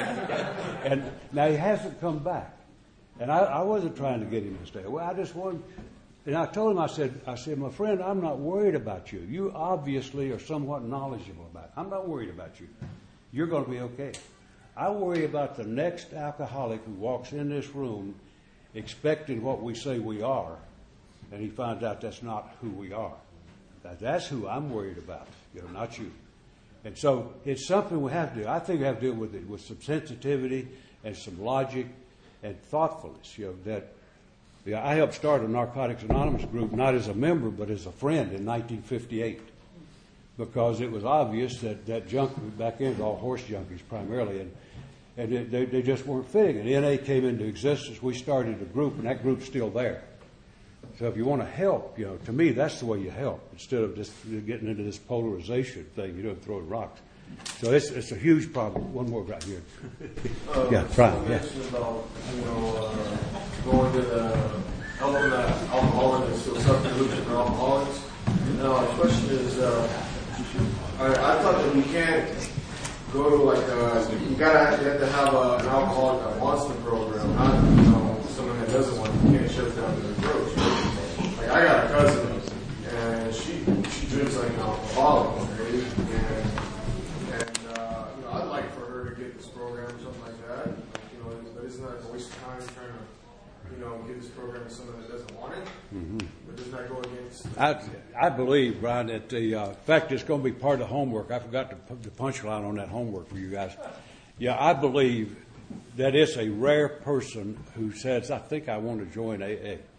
And now he hasn't come back. And I, I wasn't trying to get him to stay. Well, I just wanted. And I told him, I said, I said, my friend, I'm not worried about you. You obviously are somewhat knowledgeable about it. I'm not worried about you. You're going to be okay. I worry about the next alcoholic who walks in this room expecting what we say we are, and he finds out that's not who we are. That, that's who I'm worried about, you know, not you. And so it's something we have to do. I think we have to deal with it with some sensitivity and some logic and thoughtfulness, you know, that yeah, I helped start a Narcotics Anonymous group, not as a member, but as a friend in nineteen fifty-eight, because it was obvious that that junk back then was all horse junkies primarily, and, and it, they, they just weren't fitting. And N A came into existence. We started a group, and that group's still there. So if you want to help, you know, to me, that's the way you help, instead of just getting into this polarization thing, you don't throw rocks. So it's, it's a huge problem. One more right here. Uh, yeah, Brian. You Yeah. mentioned about, you know, uh, going to the helping the alcoholics to substitution for alcoholics. Now, my question is, uh, I, I thought that you can't go to like a, you gotta you have to have a, an alcoholic that wants the program, not you know someone that doesn't want it. You can't shove it down their throat. Like I got a cousin, and she she drinks like an alcoholic, right? And and uh, you know, I'd like for her to get this program or something like that. Like, you know, but isn't that a waste of time trying to you know give this program to someone that doesn't want it? Mm-hmm. But doesn't that go against? I, I believe, Brian, that the uh, in fact it's going to be part of the homework. I forgot to put the punchline on that homework for you guys. Yeah, I believe that it's a rare person who says, "I think I want to join A A."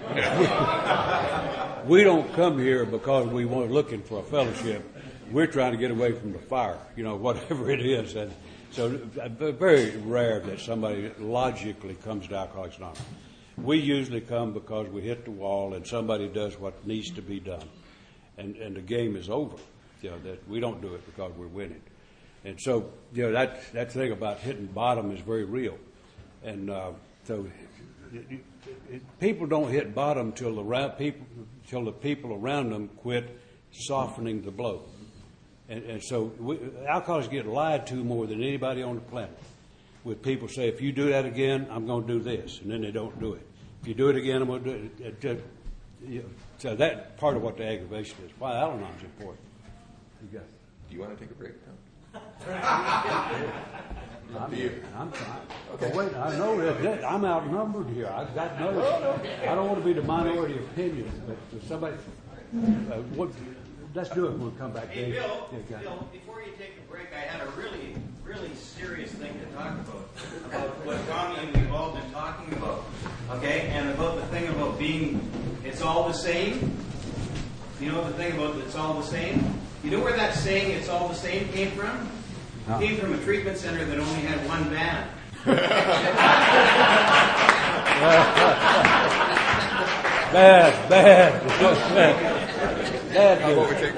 We don't come here because we want looking for a fellowship. We're trying to get away from the fire, you know, whatever it is. And so, uh, very rare that somebody logically comes to Alcoholics Anonymous. We usually come because we hit the wall and somebody does what needs to be done, and and the game is over. You know, that we don't do it because we're winning. And so, you know, that that thing about hitting bottom is very real. And uh, so, it, it, it, people don't hit bottom till the ra- people till the people around them quit softening the blow. And, and so, we, alcoholics get lied to more than anybody on the planet. With people say, if you do that again, I'm going to do this, and then they don't do it. If you do it again, I'm going to do it. it, it you know, so that's part of what the aggravation is. Why Al-Anon is important. You got it. Do you want to take a break now? I'm, I'm fine. Okay. Oh, wait, I know that, that I'm outnumbered here. I've got no. I don't want to be the minority opinion, but if somebody, uh, what? Let's do it when we come back. Hey, Dave. Bill, Yeah, Bill, before you take a break, I had a really, really serious thing to talk about, about what Tommy and we've all been talking about, okay? And about the thing about being, it's all the same. You know the thing about it's all the same? You know where that saying, it's all the same, came from? No. It came from a treatment center that only had one van. Bad, bad, bad. Bad. How about we take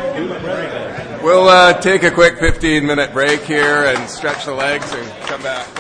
We'll uh, take a quick fifteen minute break here and stretch the legs and come back.